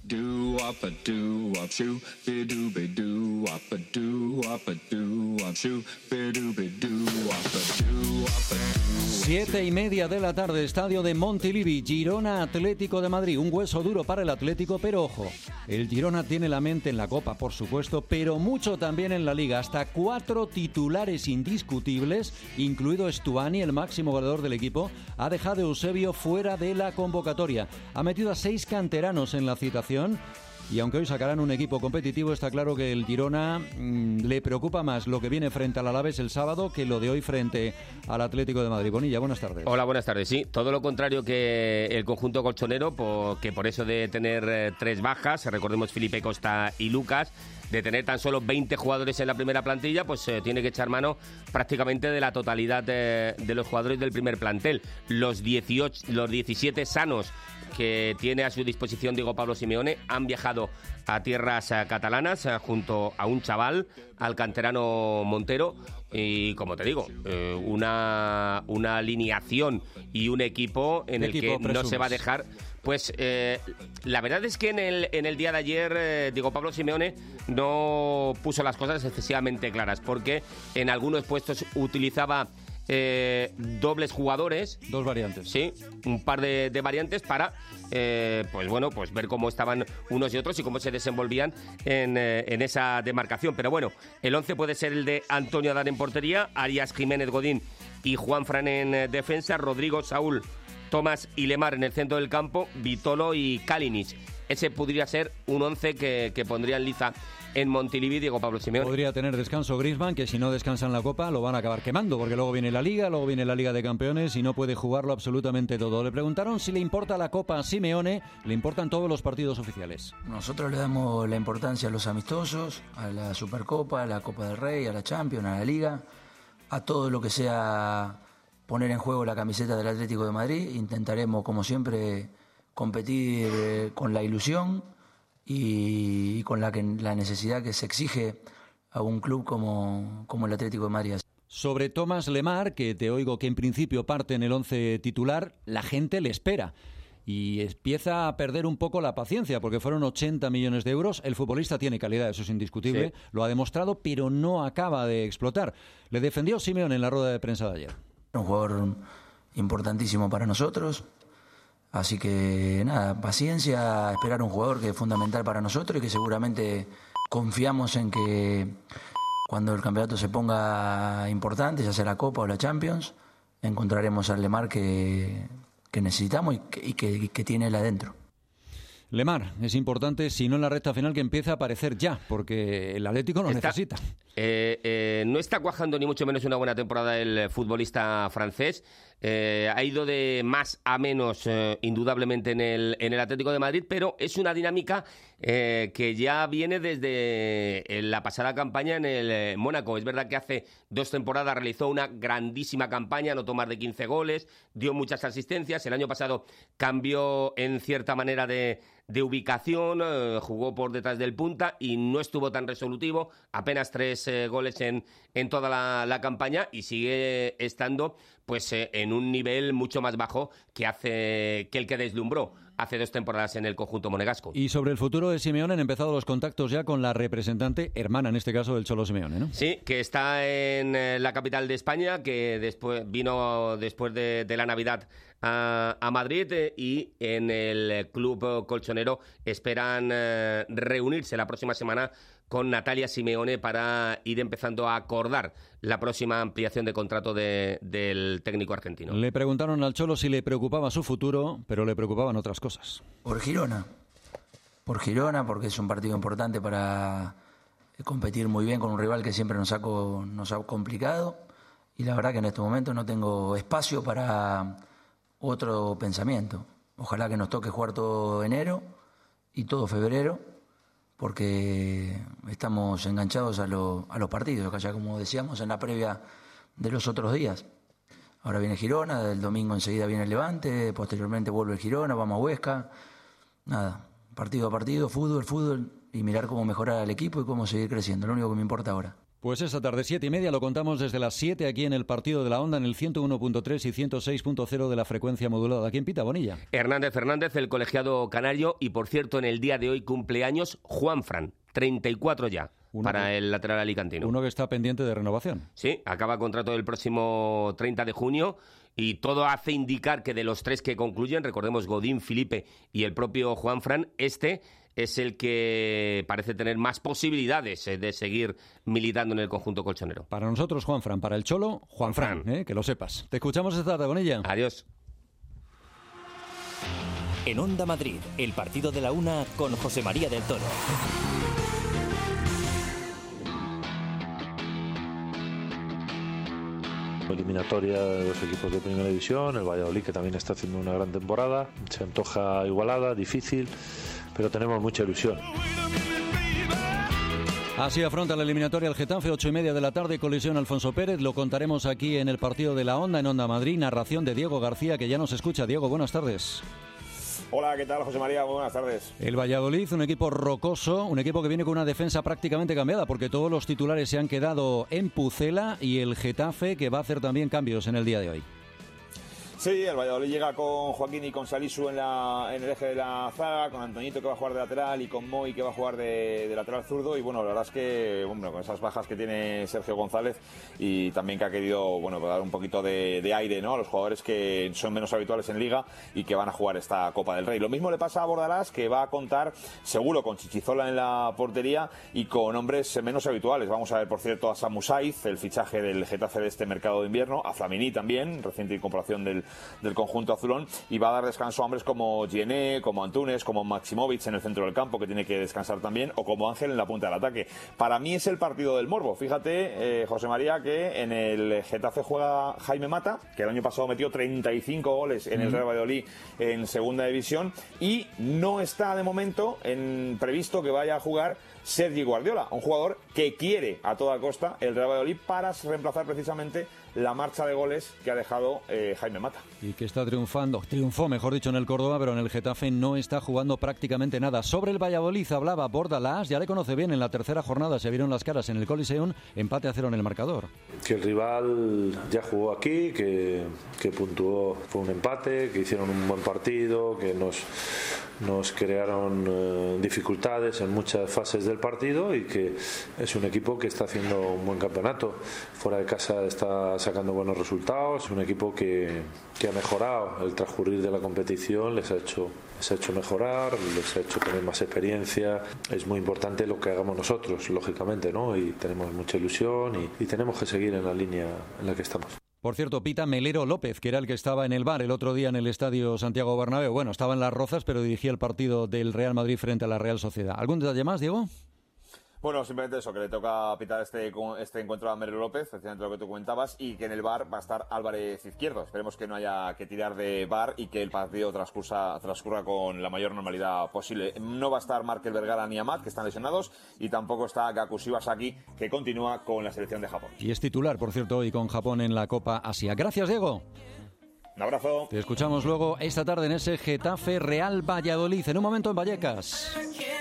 Speaker 10: Siete y media de la tarde, estadio de Montilivi, Girona Atlético de Madrid. Un hueso duro para el Atlético, pero ojo, el Girona tiene la mente en la Copa, por supuesto, pero mucho también en la Liga. Hasta cuatro titulares indiscutibles, incluido Stuani, el máximo goleador del equipo, ha dejado a Eusebio fuera de la convocatoria. Ha metido a seis canteranos en la citación. Y aunque hoy sacarán un equipo competitivo, está claro que el Girona mmm, le preocupa más lo que viene frente al Alavés el sábado que lo de hoy frente al Atlético de Madrid. Bonilla, buenas tardes.
Speaker 13: Hola, buenas tardes. Sí, todo lo contrario que el conjunto colchonero, por, que por eso de tener eh, tres bajas, recordemos Felipe Costa y Lucas, de tener tan solo veinte jugadores en la primera plantilla, pues eh, tiene que echar mano prácticamente de la totalidad de, de los jugadores del primer plantel. Los dieciocho, los diecisiete sanos que tiene a su disposición Diego Pablo Simeone han viajado a tierras uh, catalanas uh, junto a un chaval, al canterano Montero, y como te digo, eh, una, una alineación y un equipo en el que presumes? no se va a dejar. Pues eh, la verdad es que en el, en el día de ayer eh, Diego Pablo Simeone no puso las cosas excesivamente claras, porque en algunos puestos utilizaba Eh, dobles jugadores,
Speaker 10: dos variantes,
Speaker 13: sí, un par de, de variantes para, eh, pues bueno, pues ver cómo estaban unos y otros y cómo se desenvolvían en, eh, en esa demarcación. Pero bueno, el once puede ser el de Antonio Adán en portería, Arias, Jiménez, Godín y Juan Fran en eh, defensa, Rodrigo, Saúl, Tomás y Lemar en el centro del campo, Vitolo y Kalinic ese podría ser un once que, que pondría en liza en Montilivi Diego Pablo Simeone.
Speaker 10: Podría tener descanso Griezmann, que si no descansa en la Copa lo van a acabar quemando, porque luego viene la Liga, luego viene la Liga de Campeones y no puede jugarlo absolutamente todo. Le preguntaron si le importa la Copa a Simeone, le importan todos los partidos oficiales.
Speaker 21: Nosotros le damos la importancia a los amistosos, a la Supercopa, a la Copa del Rey, a la Champions, a la Liga, a todo lo que sea poner en juego la camiseta del Atlético de Madrid. Intentaremos, como siempre, competir eh, con la ilusión y con la, que, la necesidad que se exige a un club como, como el Atlético de Madrid.
Speaker 10: Sobre Thomas Lemar, que te oigo que en principio parte en el once titular, la gente le espera y empieza a perder un poco la paciencia, porque fueron ochenta millones de euros. El futbolista tiene calidad, eso es indiscutible, sí. Lo ha demostrado, pero no acaba de explotar. Le defendió Simeone en la rueda de prensa de ayer.
Speaker 21: Un jugador importantísimo para nosotros. Así que nada, paciencia, esperar un jugador que es fundamental para nosotros y que seguramente confiamos en que cuando el campeonato se ponga importante, ya sea la Copa o la Champions, encontraremos al Lemar que, que necesitamos y que, y que, y que tiene él adentro.
Speaker 10: Lemar, es importante, si no en la recta final, que empiece a aparecer ya, porque el Atlético lo
Speaker 13: está,
Speaker 10: necesita.
Speaker 13: Eh, eh, no está cuajando ni mucho menos una buena temporada el futbolista francés. Eh, ha ido de más a menos, eh, indudablemente, en el, en el Atlético de Madrid, pero es una dinámica eh, que ya viene desde la pasada campaña en el eh, Mónaco. Es verdad que hace dos temporadas realizó una grandísima campaña, anotó más de quince goles, dio muchas asistencias. El año pasado cambió en cierta manera de, de ubicación, eh, jugó por detrás del punta y no estuvo tan resolutivo, apenas tres eh, goles en, en toda la, la campaña, y sigue estando pues eh, en un nivel mucho más bajo que hace que el que deslumbró hace dos temporadas en el conjunto monegasco.
Speaker 10: Y sobre el futuro de Simeone han empezado los contactos ya con la representante, hermana en este caso del Cholo Simeone, ¿no?
Speaker 13: Sí, que está en eh, la capital de España, que después vino después de, de la Navidad a, a Madrid, eh, y en el club colchonero esperan eh, reunirse la próxima semana con Natalia Simeone para ir empezando a acordar la próxima ampliación de contrato de, del técnico argentino.
Speaker 10: Le preguntaron al Cholo si le preocupaba su futuro, pero le preocupaban otras cosas.
Speaker 21: Por Girona, por Girona, porque es un partido importante para competir muy bien con un rival que siempre nos ha, nos ha complicado, y la verdad que en este momento no tengo espacio para otro pensamiento. Ojalá que nos toque jugar todo enero y todo febrero, porque estamos enganchados a, lo, a los partidos, ya como decíamos en la previa de los otros días. Ahora viene Girona, el domingo enseguida viene el Levante, posteriormente vuelve el Girona, vamos a Huesca. Nada, partido a partido, fútbol, fútbol, y mirar cómo mejorar al equipo y cómo seguir creciendo, lo único que me importa ahora.
Speaker 10: Pues esta tarde, siete y media, lo contamos desde las siete aquí en el Partido de la Onda, en el ciento uno punto tres y ciento seis punto cero de la frecuencia modulada. ¿Quién pita, Bonilla?
Speaker 13: Hernández Fernández, el colegiado canario, y por cierto, en el día de hoy cumpleaños Juanfran, treinta y cuatro ya, uno para que, el lateral alicantino.
Speaker 10: Uno que está pendiente de renovación.
Speaker 13: Sí, acaba contrato el próximo treinta de junio, y todo hace indicar que de los tres que concluyen, recordemos Godín, Felipe y el propio Juanfran, este es el que parece tener más posibilidades de seguir militando en el conjunto colchonero.
Speaker 10: Para nosotros, Juanfran. Para el Cholo, Juanfran, ¿eh? Que lo sepas. Te escuchamos esta tarde, Bonilla.
Speaker 13: Adiós.
Speaker 1: En Onda Madrid, el partido de la una con José María del Toro.
Speaker 2: Eliminatoria de los equipos de primera división, el Valladolid, que también está haciendo una gran temporada, se antoja igualada, difícil, pero tenemos mucha ilusión.
Speaker 10: Así afronta la eliminatoria el Getafe, ocho y media de la tarde, colisión Alfonso Pérez. Lo contaremos aquí en el Partido de la Onda, en Onda Madrid. Narración de Diego García, que ya nos escucha. Diego, buenas tardes.
Speaker 5: Hola, ¿qué tal, José María? Muy buenas tardes.
Speaker 10: El Valladolid, un equipo rocoso, un equipo que viene con una defensa prácticamente cambiada, porque todos los titulares se han quedado en Pucela, y el Getafe, que va a hacer también cambios en el día de hoy.
Speaker 5: Sí, el Valladolid llega con Joaquín y con Salisu en, la, en el eje de la zaga, con Antoñito, que va a jugar de lateral, y con Moy, que va a jugar de, de lateral zurdo. Y bueno, la verdad es que, bueno, con esas bajas que tiene Sergio González, y también que ha querido, bueno, dar un poquito de, de aire, ¿no?, a los jugadores que son menos habituales en Liga y que van a jugar esta Copa del Rey. Lo mismo le pasa a Bordalás, que va a contar seguro con Chichizola en la portería y con hombres menos habituales. Vamos a ver, por cierto, a Samu Saiz, el fichaje del Getafe de este mercado de invierno, a Flamini también, reciente incorporación del del, del conjunto azulón, y va a dar descanso a hombres como Giené, como Antunes, como Maximovic en el centro del campo, que tiene que descansar también, o como Ángel en la punta del ataque. Para mí es el partido del morbo. Fíjate, eh, José María, que en el Getafe juega Jaime Mata, que el año pasado metió treinta y cinco goles en el Real Valladolid en segunda división, y no está de momento en previsto que vaya a jugar Sergi Guardiola, un jugador que quiere a toda costa el Real Valladolid para reemplazar precisamente la marcha de goles que ha dejado eh, Jaime Mata.
Speaker 10: Y que está triunfando, triunfó mejor dicho en el Córdoba, pero en el Getafe no está jugando prácticamente nada. Sobre el Valladolid hablaba Bordalás, ya le conoce bien, en la tercera jornada se vieron las caras en el Coliseum, empate a cero en el marcador.
Speaker 2: Que el rival ya jugó aquí, que, que puntuó, fue un empate, que hicieron un buen partido, que nos, nos crearon eh, dificultades en muchas fases del partido, y que es un equipo que está haciendo un buen campeonato. Fuera de casa está sacando buenos resultados, es un equipo que, que ha mejorado el transcurrir de la competición, les ha hecho les ha hecho mejorar, les ha hecho tener más experiencia. Es muy importante lo que hagamos nosotros, lógicamente, ¿no? Y tenemos mucha ilusión y, y tenemos que seguir en la línea en la que estamos.
Speaker 10: Por cierto, pita Melero López, que era el que estaba en el bar el otro día en el Estadio Santiago Bernabéu. Bueno, estaba en Las Rozas, pero dirigía el partido del Real Madrid frente a la Real Sociedad. ¿Algún detalle más, Diego?
Speaker 5: Bueno, simplemente eso, que le toca pitar este, este encuentro a Melero López, precisamente lo que tú comentabas, y que en el bar va a estar Álvarez Izquierdo. Esperemos que no haya que tirar de bar y que el partido transcursa, transcurra con la mayor normalidad posible. No va a estar Markel Vergara ni Amat, que están lesionados, y tampoco está Gaku Shibasaki, que continúa con la selección de Japón.
Speaker 10: Y es titular, por cierto, hoy con Japón en la Copa Asia. Gracias, Diego.
Speaker 5: Un abrazo.
Speaker 10: Te escuchamos luego esta tarde en ese Getafe Real Valladolid. En un momento en Vallecas.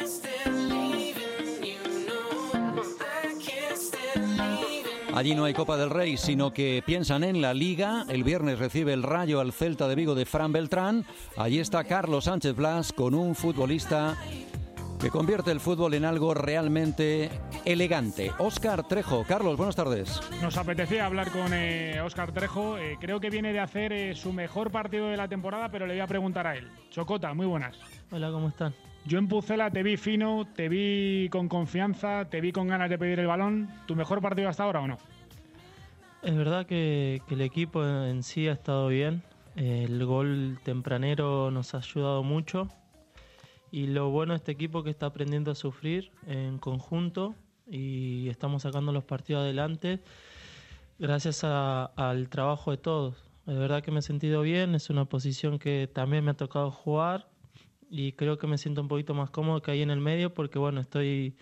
Speaker 10: Allí no hay Copa del Rey, sino que piensan en la Liga. El viernes recibe el Rayo al Celta de Vigo de Fran Beltrán. Allí está Carlos Sánchez Blas con un futbolista que convierte el fútbol en algo realmente elegante. Óscar Trejo. Carlos, buenas tardes.
Speaker 15: Nos apetecía hablar con eh, Óscar Trejo. Eh, creo que viene de hacer eh, su mejor partido de la temporada, pero le voy a preguntar a él. Chocota, muy buenas.
Speaker 6: Hola, ¿cómo están?
Speaker 15: Yo en Pucela te vi fino, te vi con confianza, te vi con ganas de pedir el balón. ¿Tu mejor partido hasta ahora o no?
Speaker 6: Es verdad que, que el equipo en sí ha estado bien. El gol tempranero nos ha ayudado mucho. Y lo bueno de este equipo es que está aprendiendo a sufrir en conjunto y estamos sacando los partidos adelante gracias a, al trabajo de todos. Es verdad que me he sentido bien, es una posición que también me ha tocado jugar. Y creo que me siento un poquito más cómodo que ahí en el medio porque, bueno, estoy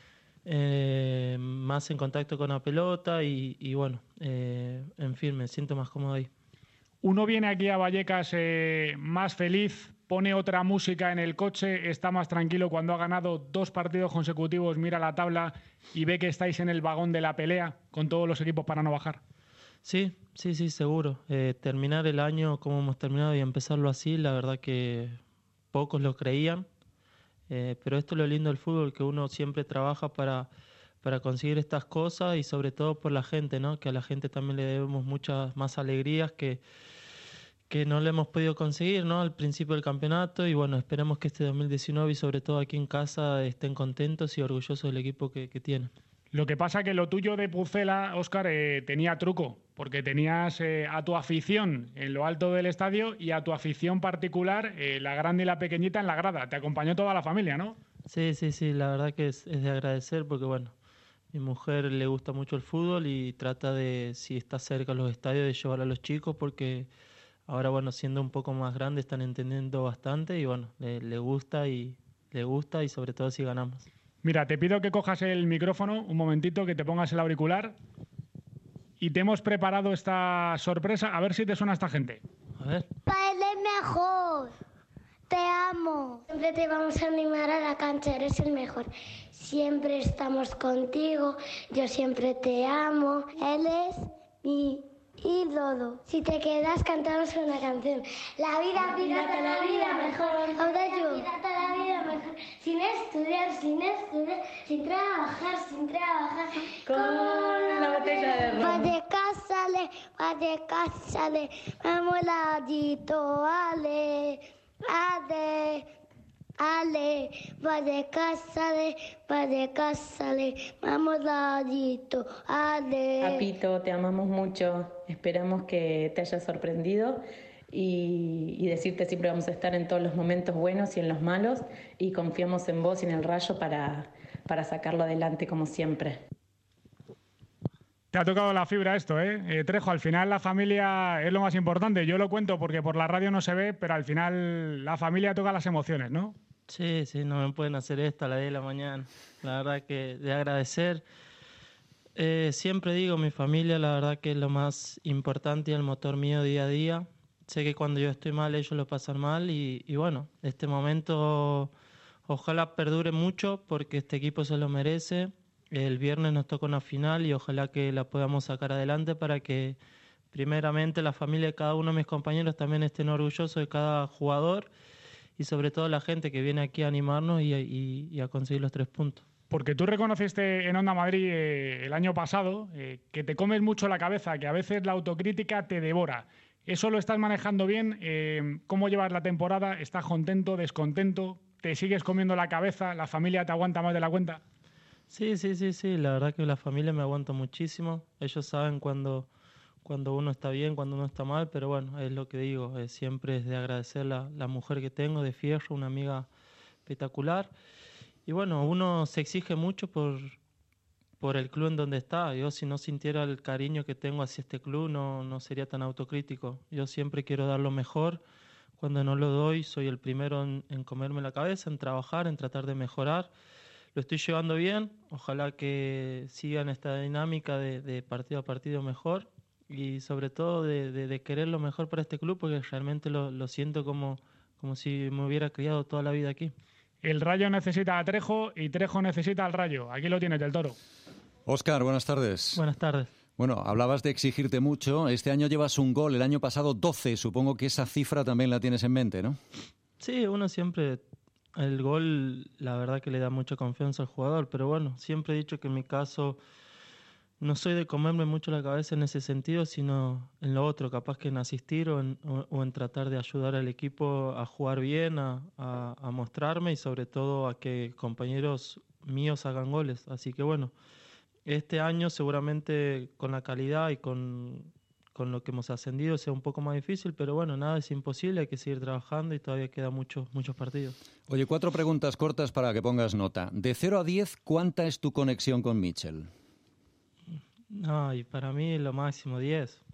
Speaker 6: eh, más en contacto con la pelota y, y bueno, eh, en fin, me siento más cómodo ahí.
Speaker 15: Uno viene aquí a Vallecas eh, más feliz, pone otra música en el coche, está más tranquilo cuando ha ganado dos partidos consecutivos, mira la tabla y ve que estáis en el vagón de la pelea con todos los equipos para no bajar.
Speaker 6: Sí, sí, sí, seguro. Eh, terminar el año como hemos terminado y empezarlo así, la verdad que pocos lo creían, eh, pero esto es lo lindo del fútbol, que uno siempre trabaja para, para conseguir estas cosas y sobre todo por la gente, ¿no? Que a la gente también le debemos muchas más alegrías que, que no le hemos podido conseguir, ¿no? Al principio del campeonato y bueno, esperemos que este dos mil diecinueve y sobre todo aquí en casa estén contentos y orgullosos del equipo que, que tienen.
Speaker 15: Lo que pasa que lo tuyo de Pucela, Óscar, eh, tenía truco, porque tenías eh, a tu afición en lo alto del estadio y a tu afición particular, eh, la grande y la pequeñita, en la grada. Te acompañó toda la familia, ¿no?
Speaker 6: Sí, sí, sí, la verdad que es, es de agradecer porque, bueno, mi mujer le gusta mucho el fútbol y trata de, si está cerca de los estadios, de llevar a los chicos porque ahora, bueno, siendo un poco más grandes están entendiendo bastante y, bueno, le, le gusta y le gusta y sobre todo si ganamos.
Speaker 15: Mira, te pido que cojas el micrófono, un momentito, que te pongas el auricular y te hemos preparado esta sorpresa. A ver si te suena esta gente.
Speaker 6: A ver.
Speaker 7: Padre mejor, te amo. Siempre te vamos a animar a la cancha, eres el mejor. Siempre estamos contigo, yo siempre te amo. Él es mi ídolo. Si te quedas, cantamos una canción. La vida, pirata, la vida mejor. Ahora yo. Pirata, la vida mejor. Sin estudiar, sin estudiar, sin trabajar, sin trabajar.
Speaker 6: Con, con la botella de ron.
Speaker 7: Vallecas sale, Vallecas sale. Vamos ladito, ale, ale. Ale, Vallecas sale, Vallecas sale, vamos ladito, ale.
Speaker 23: Papito, te amamos mucho, esperamos que te haya sorprendido
Speaker 9: y, y decirte siempre vamos a estar en todos los momentos buenos y en los malos, y confiamos en vos y en el Rayo para, para sacarlo adelante como siempre.
Speaker 15: Te ha tocado la fibra esto, ¿eh? eh, Trejo, al final la familia es lo más importante. Yo lo cuento porque por la radio no se ve, pero al final la familia toca las emociones, ¿no?
Speaker 6: Sí, sí, no me pueden hacer esto a las diez de la mañana. La verdad que de agradecer. Eh, siempre digo, mi familia, la verdad que es lo más importante y el motor mío día a día. Sé que cuando yo estoy mal, ellos lo pasan mal y, y bueno, este momento ojalá perdure mucho porque este equipo se lo merece. El viernes nos toca una final y ojalá que la podamos sacar adelante para que primeramente la familia de cada uno de mis compañeros también estén orgullosos de cada jugador y sobre todo la gente que viene aquí a animarnos y, y, y a conseguir los tres puntos.
Speaker 15: Porque tú reconociste en Onda Madrid eh, el año pasado eh, que te comes mucho la cabeza, que a veces la autocrítica te devora. ¿Eso lo estás manejando bien? Eh, ¿Cómo llevas la temporada? ¿Estás contento, descontento? ¿Te sigues comiendo la cabeza? ¿La familia te aguanta más de la cuenta?
Speaker 6: Sí, sí, sí, sí. La verdad que la familia me aguanta muchísimo. Ellos saben cuando, cuando uno está bien, cuando uno está mal, pero bueno, es lo que digo. Eh, siempre es de agradecer la, la mujer que tengo de Fierro, una amiga espectacular. Y bueno, uno se exige mucho por, por el club en donde está. Yo si no sintiera el cariño que tengo hacia este club no, no sería tan autocrítico. Yo siempre quiero dar lo mejor. Cuando no lo doy soy el primero en, en comerme la cabeza, en trabajar, en tratar de mejorar. Lo estoy llevando bien, ojalá que sigan esta dinámica de, de partido a partido mejor y sobre todo de, de, de querer lo mejor para este club porque realmente lo, lo siento como, como si me hubiera criado toda la vida aquí.
Speaker 15: El Rayo necesita a Trejo y Trejo necesita al Rayo. Aquí lo tienes, del Toro.
Speaker 10: Óscar, buenas tardes.
Speaker 6: Buenas tardes.
Speaker 10: Bueno, hablabas de exigirte mucho. Este año llevas un gol, el año pasado doce. Supongo que esa cifra también la tienes en mente, ¿no?
Speaker 6: Sí, uno siempre... El gol, la verdad que le da mucha confianza al jugador, pero bueno, siempre he dicho que en mi caso no soy de comerme mucho la cabeza en ese sentido, sino en lo otro, capaz que en asistir o en, o, o en tratar de ayudar al equipo a jugar bien, a, a, a mostrarme y sobre todo a que compañeros míos hagan goles. Así que bueno, este año seguramente con la calidad y con... con lo que hemos ascendido sea un poco más difícil, pero bueno, nada es imposible, hay que seguir trabajando y todavía quedan muchos, muchos partidos.
Speaker 10: Oye, cuatro preguntas cortas para que pongas nota. De cero a diez, ¿cuánta es tu conexión con Mitchell?
Speaker 6: No, y para mí lo máximo diez.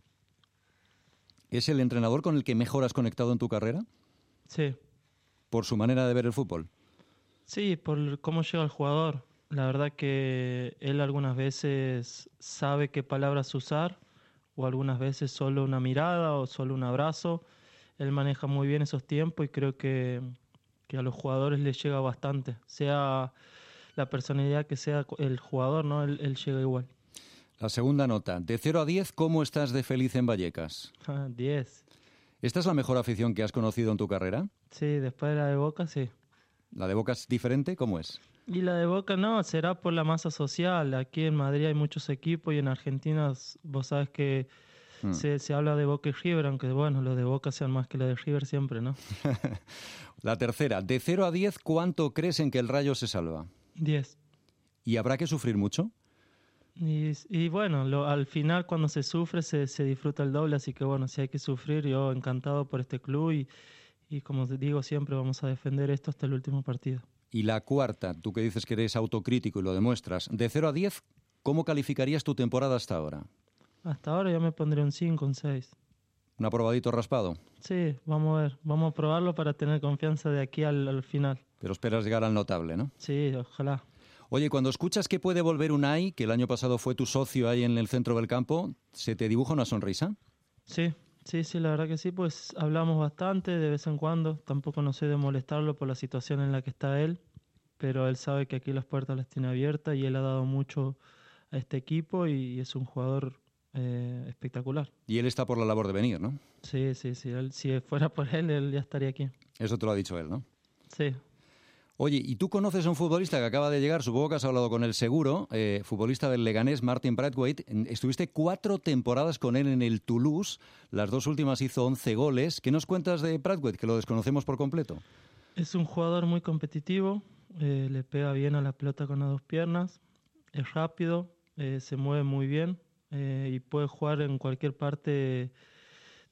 Speaker 10: ¿Es el entrenador con el que mejor has conectado en tu carrera?
Speaker 6: Sí.
Speaker 10: ¿Por su manera de ver el fútbol?
Speaker 6: Sí, por cómo llega el jugador. La verdad que él algunas veces sabe qué palabras usar, o algunas veces solo una mirada o solo un abrazo. Él maneja muy bien esos tiempos y creo que, que a los jugadores les llega bastante. Sea la personalidad que sea el jugador, ¿no? Él, él llega igual.
Speaker 10: La segunda nota. De cero a diez, ¿cómo estás de feliz en Vallecas?
Speaker 6: diez.
Speaker 10: ¿Esta es la mejor afición que has conocido en tu carrera?
Speaker 6: Sí, después de la de Boca, sí.
Speaker 10: ¿La de Boca es diferente? ¿Cómo es?
Speaker 6: Y la de Boca no, será por la masa social. Aquí en Madrid hay muchos equipos y en Argentina vos sabes que hmm. se, se habla de Boca y River, aunque bueno, los de Boca sean más que los de River siempre, ¿no?
Speaker 10: La tercera, de cero a diez, ¿cuánto crees en que el Rayo se salva?
Speaker 6: diez.
Speaker 10: ¿Y habrá que sufrir mucho?
Speaker 6: Y, y bueno, lo, al final cuando se sufre se, se disfruta el doble, así que bueno, si hay que sufrir, yo encantado por este club y, y como digo siempre, vamos a defender esto hasta el último partido.
Speaker 10: Y la cuarta, tú que dices que eres autocrítico y lo demuestras, de cero a diez, ¿cómo calificarías tu temporada hasta ahora?
Speaker 6: Hasta ahora yo me pondré un cinco, un seis.
Speaker 10: ¿Un aprobadito raspado?
Speaker 6: Sí, vamos a ver, vamos a probarlo para tener confianza de aquí al, al final.
Speaker 10: Pero esperas llegar al notable, ¿no?
Speaker 6: Sí, ojalá.
Speaker 10: Oye, cuando escuchas que puede volver Unai, que el año pasado fue tu socio ahí en el centro del campo, ¿se te dibuja una sonrisa?
Speaker 6: Sí. Sí, sí, la verdad que sí, pues hablamos bastante de vez en cuando. Tampoco no sé de molestarlo por la situación en la que está él, pero él sabe que aquí las puertas las tiene abiertas y él ha dado mucho a este equipo y es un jugador eh, espectacular.
Speaker 10: Y él está por la labor de venir, ¿no?
Speaker 6: Sí, sí, sí. Él, si fuera por él, él ya estaría aquí.
Speaker 10: Eso te lo ha dicho él, ¿no?
Speaker 6: Sí.
Speaker 10: Oye, ¿y tú conoces a un futbolista que acaba de llegar? Supongo que has hablado con él seguro, eh, futbolista del Leganés, Martin Braithwaite. Estuviste cuatro temporadas con él en el Toulouse, las dos últimas hizo once goles. ¿Qué nos cuentas de Braithwaite, que lo desconocemos por completo?
Speaker 6: Es un jugador muy competitivo, eh, le pega bien a la pelota con las dos piernas, es rápido, eh, se mueve muy bien eh, y puede jugar en cualquier parte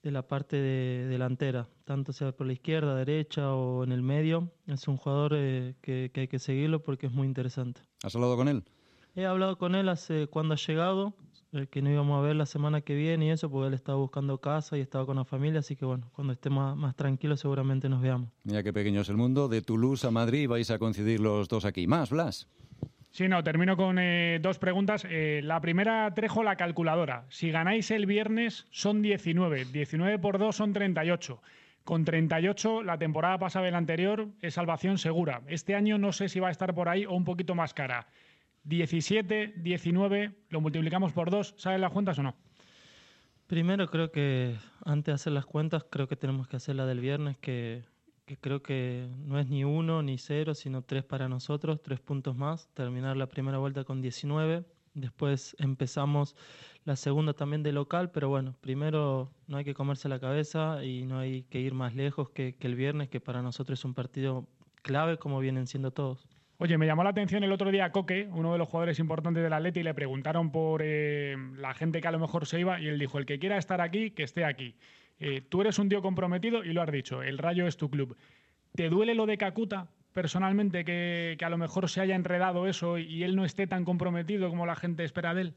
Speaker 6: de la parte de, delantera, tanto sea por la izquierda, derecha o en el medio. Es un jugador eh, que, que hay que seguirlo porque es muy interesante.
Speaker 10: ¿Has hablado con él?
Speaker 6: He hablado con él hace cuando ha llegado, eh, que no íbamos a ver la semana que viene y eso, porque él estaba buscando casa y estaba con la familia, así que bueno, cuando esté más, más tranquilo seguramente nos veamos.
Speaker 10: Mira qué pequeño es el mundo, de Toulouse a Madrid vais a coincidir los dos aquí. Más, Blas.
Speaker 15: Sí, no, termino con eh, dos preguntas. Eh, la primera, Trejo, la calculadora. Si ganáis el viernes son diecinueve, diecinueve por dos son treinta y ocho. Con treinta y ocho, la temporada pasada y la anterior es salvación segura. Este año no sé si va a estar por ahí o un poquito más cara. diecisiete, diecinueve, lo multiplicamos por dos, ¿saben las cuentas o no?
Speaker 6: Primero creo que, antes de hacer las cuentas, creo que tenemos que hacer la del viernes, que, que creo que no es ni uno ni cero, sino tres para nosotros, tres puntos más, terminar la primera vuelta con diecinueve, después empezamos la segunda también de local, pero bueno, primero no hay que comerse la cabeza y no hay que ir más lejos que, que el viernes, que para nosotros es un partido clave como vienen siendo todos.
Speaker 15: Oye, me llamó la atención el otro día Coque, uno de los jugadores importantes del Atleti, y le preguntaron por eh, la gente que a lo mejor se iba y él dijo, el que quiera estar aquí, que esté aquí. Eh, tú eres un tío comprometido y lo has dicho, el Rayo es tu club. ¿Te duele lo de Kakuta personalmente, que, que a lo mejor se haya enredado eso y él no esté tan comprometido como la gente espera de él?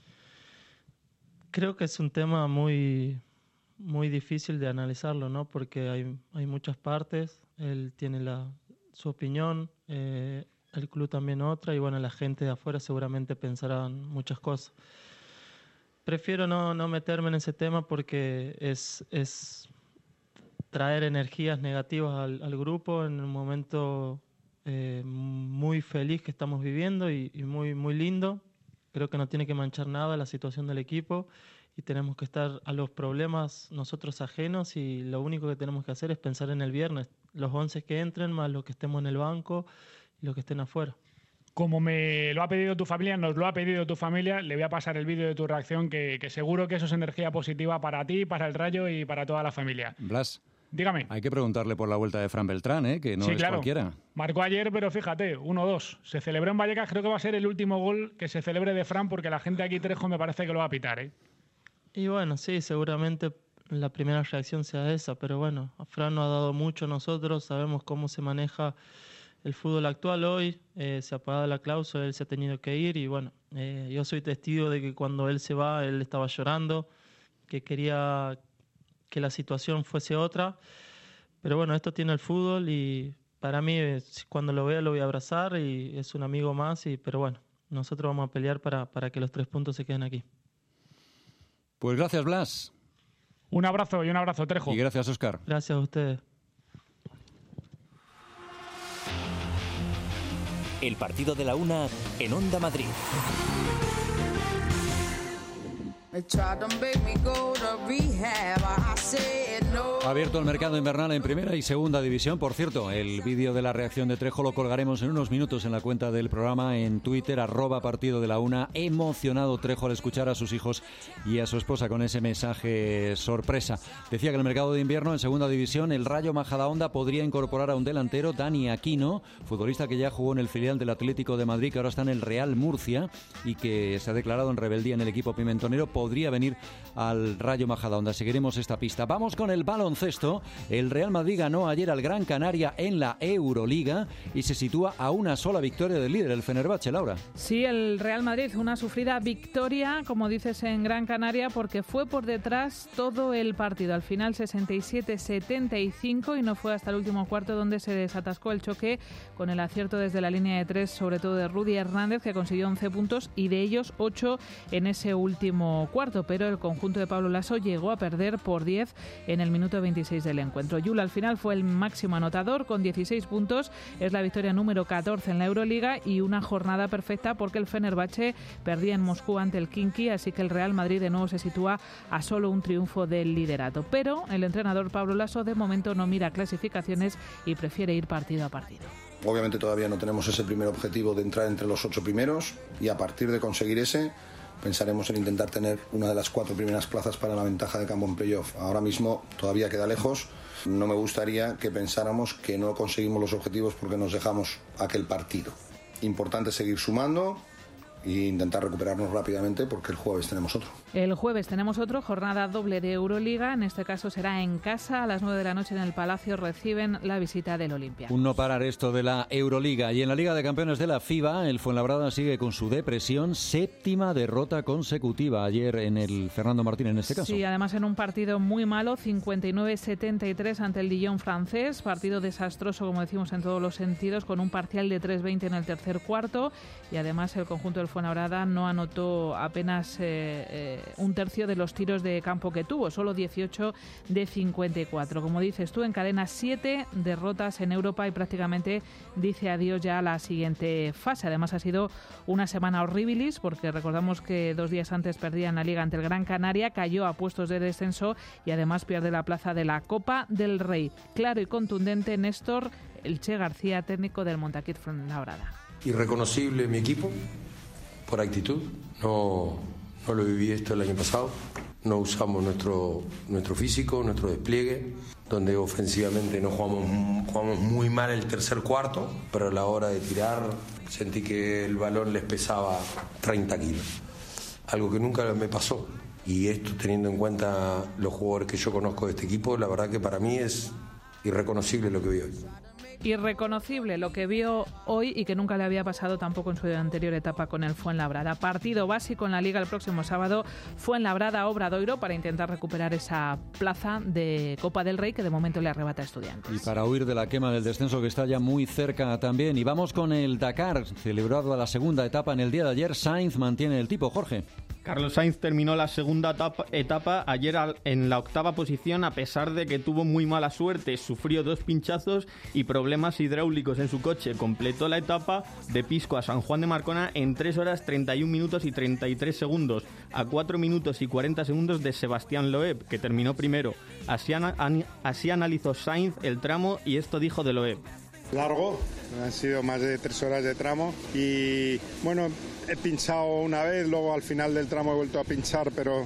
Speaker 6: Creo que es un tema muy, muy difícil de analizarlo, ¿no? Porque hay, hay muchas partes, él tiene la, su opinión, eh, el club también otra, y bueno, la gente de afuera seguramente pensarán muchas cosas. Prefiero no, no meterme en ese tema porque es, es traer energías negativas al, al grupo en un momento eh, muy feliz que estamos viviendo y, y muy, muy lindo. Creo que no tiene que manchar nada la situación del equipo y tenemos que estar a los problemas nosotros ajenos, y lo único que tenemos que hacer es pensar en el viernes, los once que entren más los que estemos en el banco y los que estén afuera.
Speaker 15: Como me lo ha pedido tu familia, nos lo ha pedido tu familia, le voy a pasar el vídeo de tu reacción, que, que seguro que eso es energía positiva para ti, para el Rayo y para toda la familia.
Speaker 10: Blas,
Speaker 15: dígame.
Speaker 10: Hay que preguntarle por la vuelta de Fran Beltrán, ¿eh? Que no
Speaker 15: sí,
Speaker 10: es
Speaker 15: claro.
Speaker 10: cualquiera.
Speaker 15: Marcó ayer, pero fíjate, uno dos. Se celebró en Vallecas, creo que va a ser el último gol que se celebre de Fran, porque la gente aquí, Trejo, me parece que lo va a pitar, ¿eh?
Speaker 6: Y bueno, sí, seguramente la primera reacción sea esa, pero bueno, Fran nos ha dado mucho a nosotros, sabemos cómo se maneja el fútbol actual hoy, eh, se ha pagado la cláusula, él se ha tenido que ir y bueno, eh, yo soy testigo de que cuando él se va, él estaba llorando, que quería que la situación fuese otra, pero bueno, esto tiene el fútbol y para mí cuando lo vea lo voy a abrazar y es un amigo más, y pero bueno, nosotros vamos a pelear para, para que los tres puntos se queden aquí.
Speaker 10: Pues gracias, Blas.
Speaker 15: Un abrazo y un abrazo, Trejo.
Speaker 10: Y gracias, Óscar.
Speaker 6: Gracias a ustedes.
Speaker 1: El partido de la una en Onda Madrid.
Speaker 10: Ha abierto el mercado invernal en primera y segunda división. Por cierto, el vídeo de la reacción de Trejo lo colgaremos en unos minutos en la cuenta del programa en Twitter, arroba partido de la una. Emocionado Trejo al escuchar a sus hijos y a su esposa con ese mensaje sorpresa. Decía que en el mercado de invierno en segunda división el Rayo Majadahonda podría incorporar a un delantero, Dani Aquino, futbolista que ya jugó en el filial del Atlético de Madrid, que ahora está en el Real Murcia y que se ha declarado en rebeldía en el equipo pimentonero. Podría venir al Rayo Majadahonda. Seguiremos esta pista. Vamos con el baloncesto. El Real Madrid ganó ayer al Gran Canaria en la Euroliga y se sitúa a una sola victoria del líder, el Fenerbahce, Laura.
Speaker 11: Sí, el Real Madrid, una sufrida victoria, como dices, en Gran Canaria, porque fue por detrás todo el partido. Al final sesenta y siete setenta y cinco y no fue hasta el último cuarto donde se desatascó el choque con el acierto desde la línea de tres, sobre todo de Rudy Hernández, que consiguió once puntos y de ellos ocho en ese último cuarto, pero el conjunto de Pablo Laso llegó a perder por diez en el minuto veintiséis del encuentro. Yul al final fue el máximo anotador con dieciséis puntos, es la victoria número catorce en la Euroliga y una jornada perfecta porque el Fenerbahce perdía en Moscú ante el Khimki, así que el Real Madrid de nuevo se sitúa a solo un triunfo del liderato. Pero el entrenador Pablo Laso de momento no mira clasificaciones y prefiere ir partido a partido.
Speaker 14: Obviamente todavía no tenemos ese primer objetivo de entrar entre los ocho primeros y a partir de conseguir ese pensaremos en intentar tener una de las cuatro primeras plazas para la ventaja de campo en playoff. Ahora mismo todavía queda lejos. No me gustaría que pensáramos que no conseguimos los objetivos porque nos dejamos aquel partido. Importante seguir sumando e intentar recuperarnos rápidamente porque el jueves tenemos otro.
Speaker 11: El jueves tenemos otro, jornada doble de Euroliga, en este caso será en casa, a las nueve de la noche en el Palacio reciben la visita del Olimpia.
Speaker 10: Un no parar esto de la Euroliga. Y en la Liga de Campeones de la FIBA, el Fuenlabrada sigue con su depresión, séptima derrota consecutiva ayer en el Fernando Martín en este caso.
Speaker 11: Sí, además en un partido muy malo, cincuenta y nueve setenta y tres ante el Dijon francés, partido desastroso como decimos en todos los sentidos, con un parcial de tres veinte en el tercer cuarto, y además el conjunto del Fuenlabrada no anotó apenas eh, eh, un tercio de los tiros de campo que tuvo, solo dieciocho de cincuenta y cuatro. Como dices tú, encadena siete derrotas en Europa y prácticamente dice adiós ya a la siguiente fase. Además ha sido una semana horribilis porque recordamos que dos días antes perdía en la Liga ante el Gran Canaria, cayó a puestos de descenso y además pierde la plaza de la Copa del Rey. Claro y contundente, Néstor, el Che García, técnico del Montaquit Fuenlabrada.
Speaker 16: Irreconocible mi equipo por actitud, no, no lo viví esto el año pasado, no usamos nuestro, nuestro físico, nuestro despliegue, donde ofensivamente no jugamos, jugamos muy mal el tercer cuarto, pero a la hora de tirar sentí que el balón les pesaba treinta kilos, algo que nunca me pasó. Y esto, teniendo en cuenta los jugadores que yo conozco de este equipo, la verdad que para mí es irreconocible lo que vi hoy.
Speaker 11: Irreconocible lo que vio hoy y que nunca le había pasado tampoco en su anterior etapa con el Fuenlabrada. Partido básico en la Liga el próximo sábado, Fuenlabrada-Obradoiro, para intentar recuperar esa plaza de Copa del Rey que de momento le arrebata a Estudiantes.
Speaker 10: Y para huir de la quema del descenso que está ya muy cerca también. Y vamos con el Dakar, celebrado la segunda etapa en el día de ayer. Sainz mantiene el tipo, Jorge.
Speaker 17: Carlos Sainz terminó la segunda etapa, etapa ayer al, en la octava posición, a pesar de que tuvo muy mala suerte. Sufrió dos pinchazos y problemas hidráulicos en su coche. Completó la etapa de Pisco a San Juan de Marcona en tres horas treinta y un minutos y treinta y tres segundos, a cuatro minutos y cuarenta segundos de Sebastián Loeb, que terminó primero. Así, an, así analizó Sainz el tramo y esto dijo de Loeb.
Speaker 23: Largo, han sido más de tres horas de tramo y bueno, he pinchado una vez, luego al final del tramo he vuelto a pinchar, pero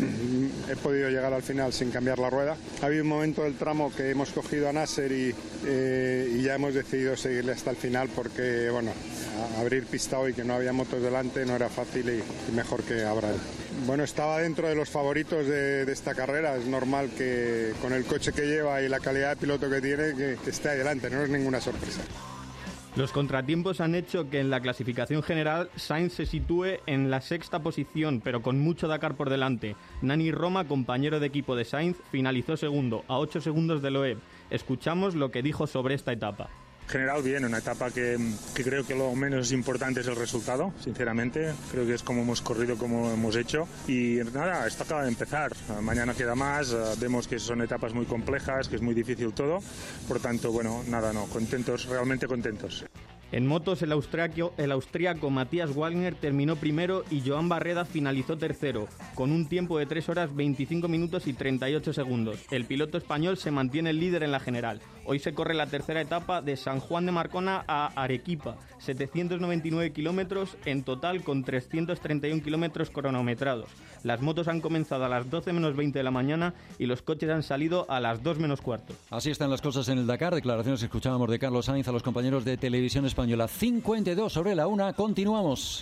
Speaker 23: he podido llegar al final sin cambiar la rueda. Ha habido un momento del tramo que hemos cogido a Nasser y, eh, y ya hemos decidido seguirle hasta el final porque, bueno, abrir pista hoy que no había motos delante no era fácil y, y mejor que abra él. Bueno, estaba dentro de los favoritos de, de esta carrera. Es normal que con el coche que lleva y la calidad de piloto que tiene, que, que esté adelante, no es ninguna sorpresa.
Speaker 17: Los contratiempos han hecho que en la clasificación general Sainz se sitúe en la sexta posición, pero con mucho Dakar por delante. Nani Roma, compañero de equipo de Sainz, finalizó segundo, a ocho segundos de Loeb. Escuchamos lo que dijo sobre esta etapa.
Speaker 24: General bien, una etapa que, que creo que lo menos importante es el resultado, sinceramente. Creo que es como hemos corrido, como hemos hecho. Y nada, esto acaba de empezar. Mañana queda más, vemos que son etapas muy complejas, que es muy difícil todo. Por tanto, bueno, nada, no, contentos, realmente contentos.
Speaker 17: En motos, el austriaco, el austríaco Matías Wagner terminó primero y Joan Barreda finalizó tercero, con un tiempo de tres horas veinticinco minutos y treinta y ocho segundos. El piloto español se mantiene el líder en la general. Hoy se corre la tercera etapa de San Juan de Marcona a Arequipa, setecientos noventa y nueve kilómetros en total con trescientos treinta y un kilómetros cronometrados. Las motos han comenzado a las doce menos veinte de la mañana y los coches han salido a las dos menos cuarto.
Speaker 10: Así están las cosas en el Dakar. Declaraciones que escuchábamos de Carlos Sainz a los compañeros de Televisión Española. cincuenta y dos sobre la una. Continuamos.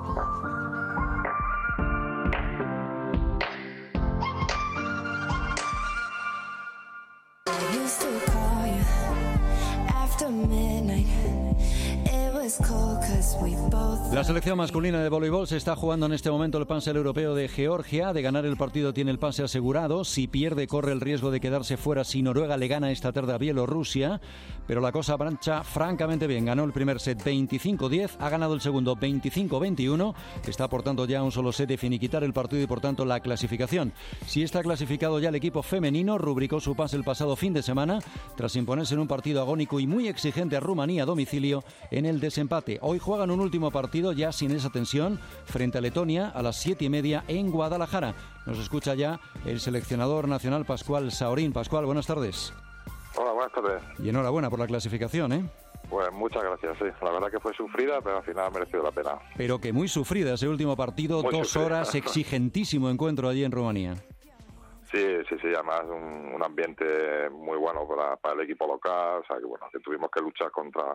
Speaker 10: La selección masculina de voleibol se está jugando en este momento el pase europeo de Georgia. De ganar el partido tiene el pase asegurado. Si pierde, corre el riesgo de quedarse fuera si Noruega le gana esta tarde a Bielorrusia. Pero la cosa marcha francamente bien. Ganó el primer set veinticinco diez, ha ganado el segundo veinticinco veintiuno. Está por tanto ya un solo set de finiquitar el partido y por tanto la clasificación. Si está clasificado ya el equipo femenino, rubricó su pase el pasado fin de semana tras imponerse en un partido agónico y muy exigente a Rumanía a domicilio en el desempate. Hoy juegan un último partido ya sin esa tensión frente a Letonia a las siete y media en Guadalajara. Nos escucha ya el seleccionador nacional Pascual Saorín. Pascual, buenas tardes.
Speaker 25: Hola, buenas tardes.
Speaker 10: Y enhorabuena por la clasificación, ¿eh?
Speaker 25: Pues muchas gracias, sí. La verdad que fue sufrida, pero al final ha merecido la pena.
Speaker 10: Pero que muy sufrida ese último partido,
Speaker 25: muy
Speaker 10: dos
Speaker 25: sufrida.
Speaker 10: horas, exigentísimo encuentro allí en Rumanía.
Speaker 25: Sí, sí, sí, además un, un ambiente muy bueno para, para el equipo local, o sea que bueno, que tuvimos que luchar contra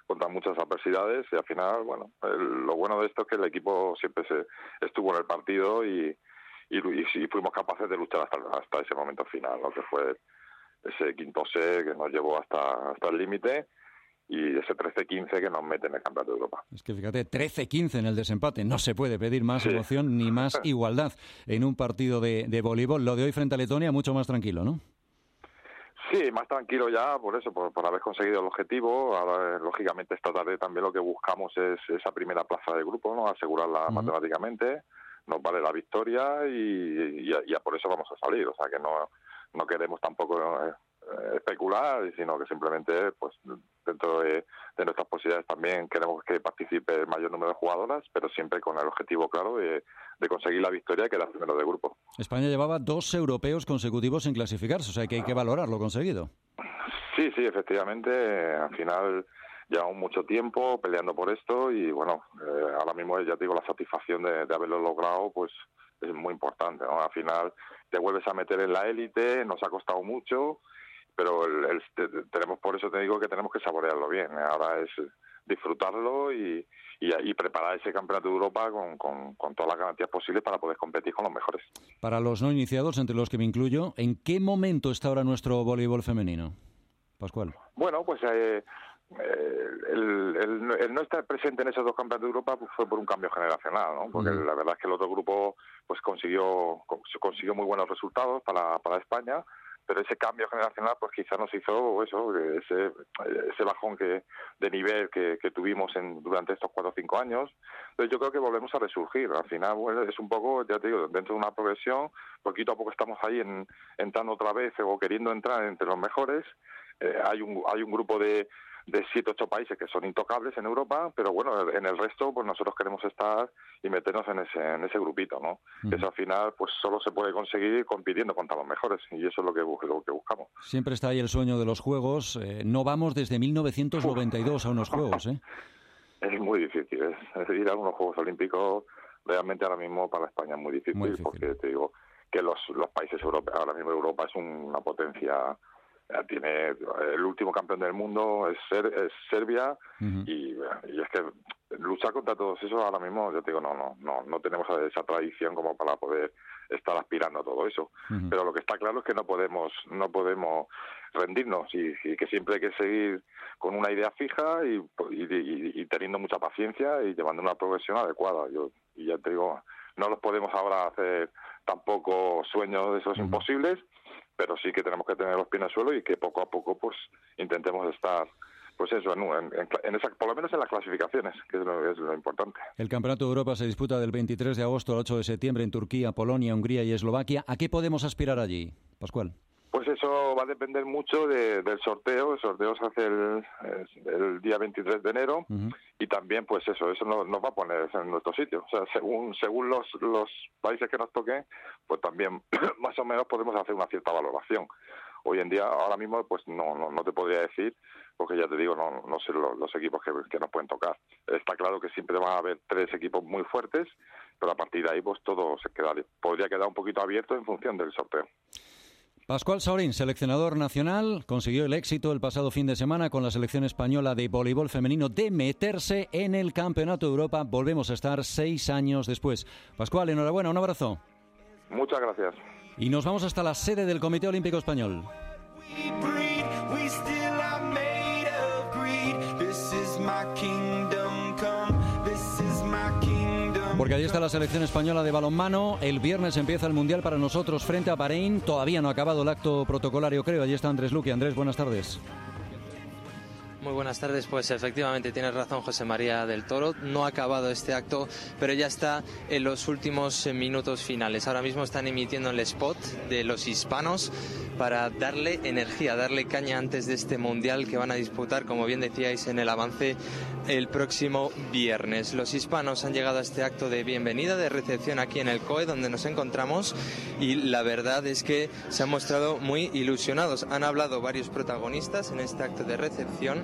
Speaker 25: contra muchas adversidades y al final, bueno, el, lo bueno de esto es que el equipo siempre se estuvo en el partido y, y, y, y fuimos capaces de luchar hasta, hasta ese momento final, ¿no? Que fue ese quinto set que nos llevó hasta, hasta el límite y ese trece quince que nos mete en el Campeonato de Europa.
Speaker 10: Es que fíjate, trece quince en el desempate. No se puede pedir más sí. emoción ni más igualdad en un partido de, de voleibol. Lo de hoy frente a Letonia, mucho más tranquilo, ¿no?
Speaker 25: Sí, más tranquilo ya, por eso, por, por haber conseguido el objetivo. Ahora, lógicamente, esta tarde también lo que buscamos es esa primera plaza de grupo, ¿no? Asegurarla uh-huh. matemáticamente. Nos vale la victoria y, y, y por eso vamos a salir. O sea, que no, no queremos tampoco eh, especular, sino que simplemente, pues, dentro de, de nuestras posibilidades también queremos que participe el mayor número de jugadoras, pero siempre con el objetivo claro de, de conseguir la victoria y quedar primero de grupo.
Speaker 10: España llevaba dos europeos consecutivos sin clasificarse, o sea que hay que valorar lo conseguido.
Speaker 25: Sí, sí, efectivamente, al final llevamos mucho tiempo peleando por esto y bueno, eh, ahora mismo ya te digo, la satisfacción de, de haberlo logrado, pues es muy importante, ¿no? Al final te vuelves a meter en la élite, nos ha costado mucho, pero el, el, tenemos por eso te digo que tenemos que saborearlo bien. Ahora es disfrutarlo y, y, y preparar ese Campeonato de Europa con, con, con todas las garantías posibles para poder competir con los mejores.
Speaker 10: Para los no iniciados, entre los que me incluyo, ¿en qué momento está ahora nuestro voleibol femenino, Pascual?
Speaker 25: Bueno, pues eh, el, el, el no estar presente en esos dos Campeonatos de Europa pues, fue por un cambio generacional, ¿no? Porque uh-huh. la verdad es que el otro grupo pues consiguió consiguió muy buenos resultados para, para España, pero ese cambio generacional pues quizá nos hizo eso, ese, ese bajón que de nivel que, que tuvimos en, durante estos cuatro o cinco años. Entonces yo creo que volvemos a resurgir. Al final bueno, es un poco, ya te digo, dentro de una progresión, poquito a poco estamos ahí en, entrando otra vez o queriendo entrar entre los mejores. Eh, hay un hay un grupo de de siete, ocho países que son intocables en Europa, pero bueno, en el resto pues nosotros queremos estar y meternos en ese en ese grupito, ¿no? Uh-huh. Eso al final pues solo se puede conseguir compitiendo contra los mejores y eso es lo que, lo que buscamos.
Speaker 10: Siempre está ahí el sueño de los Juegos. Eh, no vamos desde mil novecientos noventa y dos a unos Juegos, ¿eh?
Speaker 25: Es muy difícil, ¿eh? Es ir a unos Juegos Olímpicos realmente ahora mismo para España es muy difícil, muy difícil. Porque te digo que los, los países europeos, ahora mismo Europa es una potencia. Tiene el último campeón del mundo es, Ser, es Serbia uh-huh. y, y es que luchar contra todos esos ahora mismo yo te digo no no no no tenemos esa tradición como para poder estar aspirando a todo eso uh-huh. pero lo que está claro es que no podemos no podemos rendirnos y, y que siempre hay que seguir con una idea fija y, y, y, y teniendo mucha paciencia y llevando una progresión adecuada. Yo y ya te digo no los podemos ahora hacer tampoco sueños de esos uh-huh. imposibles, pero sí que tenemos que tener los pies en el suelo y que poco a poco pues intentemos estar pues eso en, en, en esa, por lo menos en las clasificaciones, que es lo, es lo importante.
Speaker 10: El Campeonato de Europa se disputa del veintitrés de agosto al ocho de septiembre en Turquía, Polonia, Hungría y Eslovaquia. ¿A qué podemos aspirar allí, Pascual?
Speaker 25: Pues eso va a depender mucho de, del sorteo. El sorteo se hace el, el día veintitrés de enero uh-huh. y también pues eso, eso nos, nos va a poner en nuestro sitio. O sea, según según los, los países que nos toquen, pues también más o menos podemos hacer una cierta valoración. Hoy en día, ahora mismo, pues no no, no te podría decir, porque ya te digo, no no sé los, los equipos que, que nos pueden tocar. Está claro que siempre van a haber tres equipos muy fuertes, pero a partir de ahí pues todo se queda, podría quedar un poquito abierto en función del sorteo.
Speaker 10: Pascual Saurín, seleccionador nacional, consiguió el éxito el pasado fin de semana con la selección española de voleibol femenino de meterse en el Campeonato de Europa. Volvemos a estar seis años después. Pascual, enhorabuena, un abrazo.
Speaker 25: Muchas gracias.
Speaker 10: Y nos vamos hasta la sede del Comité Olímpico Español. Porque allí está la selección española de balonmano. El viernes empieza el Mundial para nosotros frente a Bahrein. Todavía no ha acabado el acto protocolario, creo. Allí está Andrés Luque. Andrés, buenas tardes.
Speaker 8: Muy buenas tardes, pues efectivamente tienes razón José María del Toro, no ha acabado este acto, pero ya está en los últimos minutos finales. Ahora mismo están emitiendo el spot de los hispanos para darle energía, darle caña antes de este Mundial que van a disputar, como bien decíais en el avance, el próximo viernes. Los hispanos han llegado a este acto de bienvenida, de recepción aquí en el C O E, donde nos encontramos, y la verdad es que se han mostrado muy ilusionados. Han hablado varios protagonistas en este acto de recepción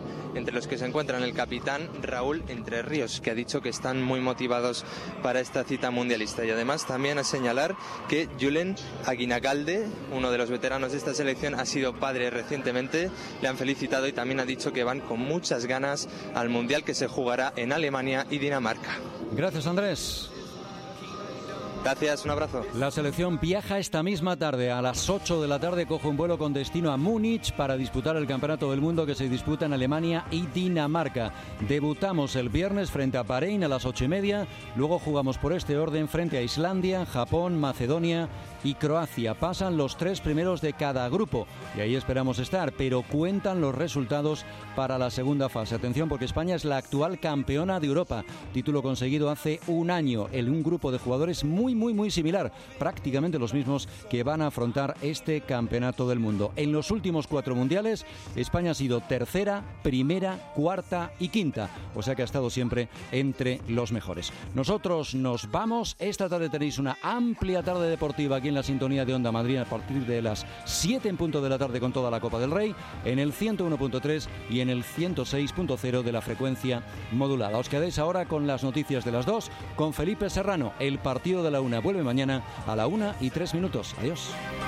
Speaker 8: entre los que se encuentran el capitán Raúl Entre Ríos, que ha dicho que están muy motivados para esta cita mundialista. Y además también a señalar que Julen Aguinalde, uno de los veteranos de esta selección, ha sido padre recientemente, le han felicitado y también ha dicho que van con muchas ganas al Mundial que se jugará en Alemania y Dinamarca.
Speaker 10: Gracias, Andrés.
Speaker 8: Gracias, un abrazo.
Speaker 10: La selección viaja esta misma tarde. A las ocho de la tarde coge un vuelo con destino a Múnich para disputar el Campeonato del Mundo que se disputa en Alemania y Dinamarca. Debutamos el viernes frente a Bahrein a las ocho y media. Luego jugamos por este orden frente a Islandia, Japón, Macedonia y Croacia. Pasan los tres primeros de cada grupo y ahí esperamos estar, pero cuentan los resultados para la segunda fase. Atención, porque España es la actual campeona de Europa. Título conseguido hace un año en un grupo de jugadores muy muy muy similar, prácticamente los mismos que van a afrontar este Campeonato del Mundo. En los últimos cuatro mundiales España ha sido tercera, primera, cuarta y quinta, o sea que ha estado siempre entre los mejores. Nosotros nos vamos. Esta tarde tenéis una amplia tarde deportiva aquí en la sintonía de Onda Madrid a partir de las siete en punto de la tarde con toda la Copa del Rey en el ciento uno punto tres y en el ciento seis punto cero de la frecuencia modulada. Os quedáis ahora con las noticias de las dos con Felipe Serrano. El partido de la una vuelve mañana a la una y tres minutos. Adiós.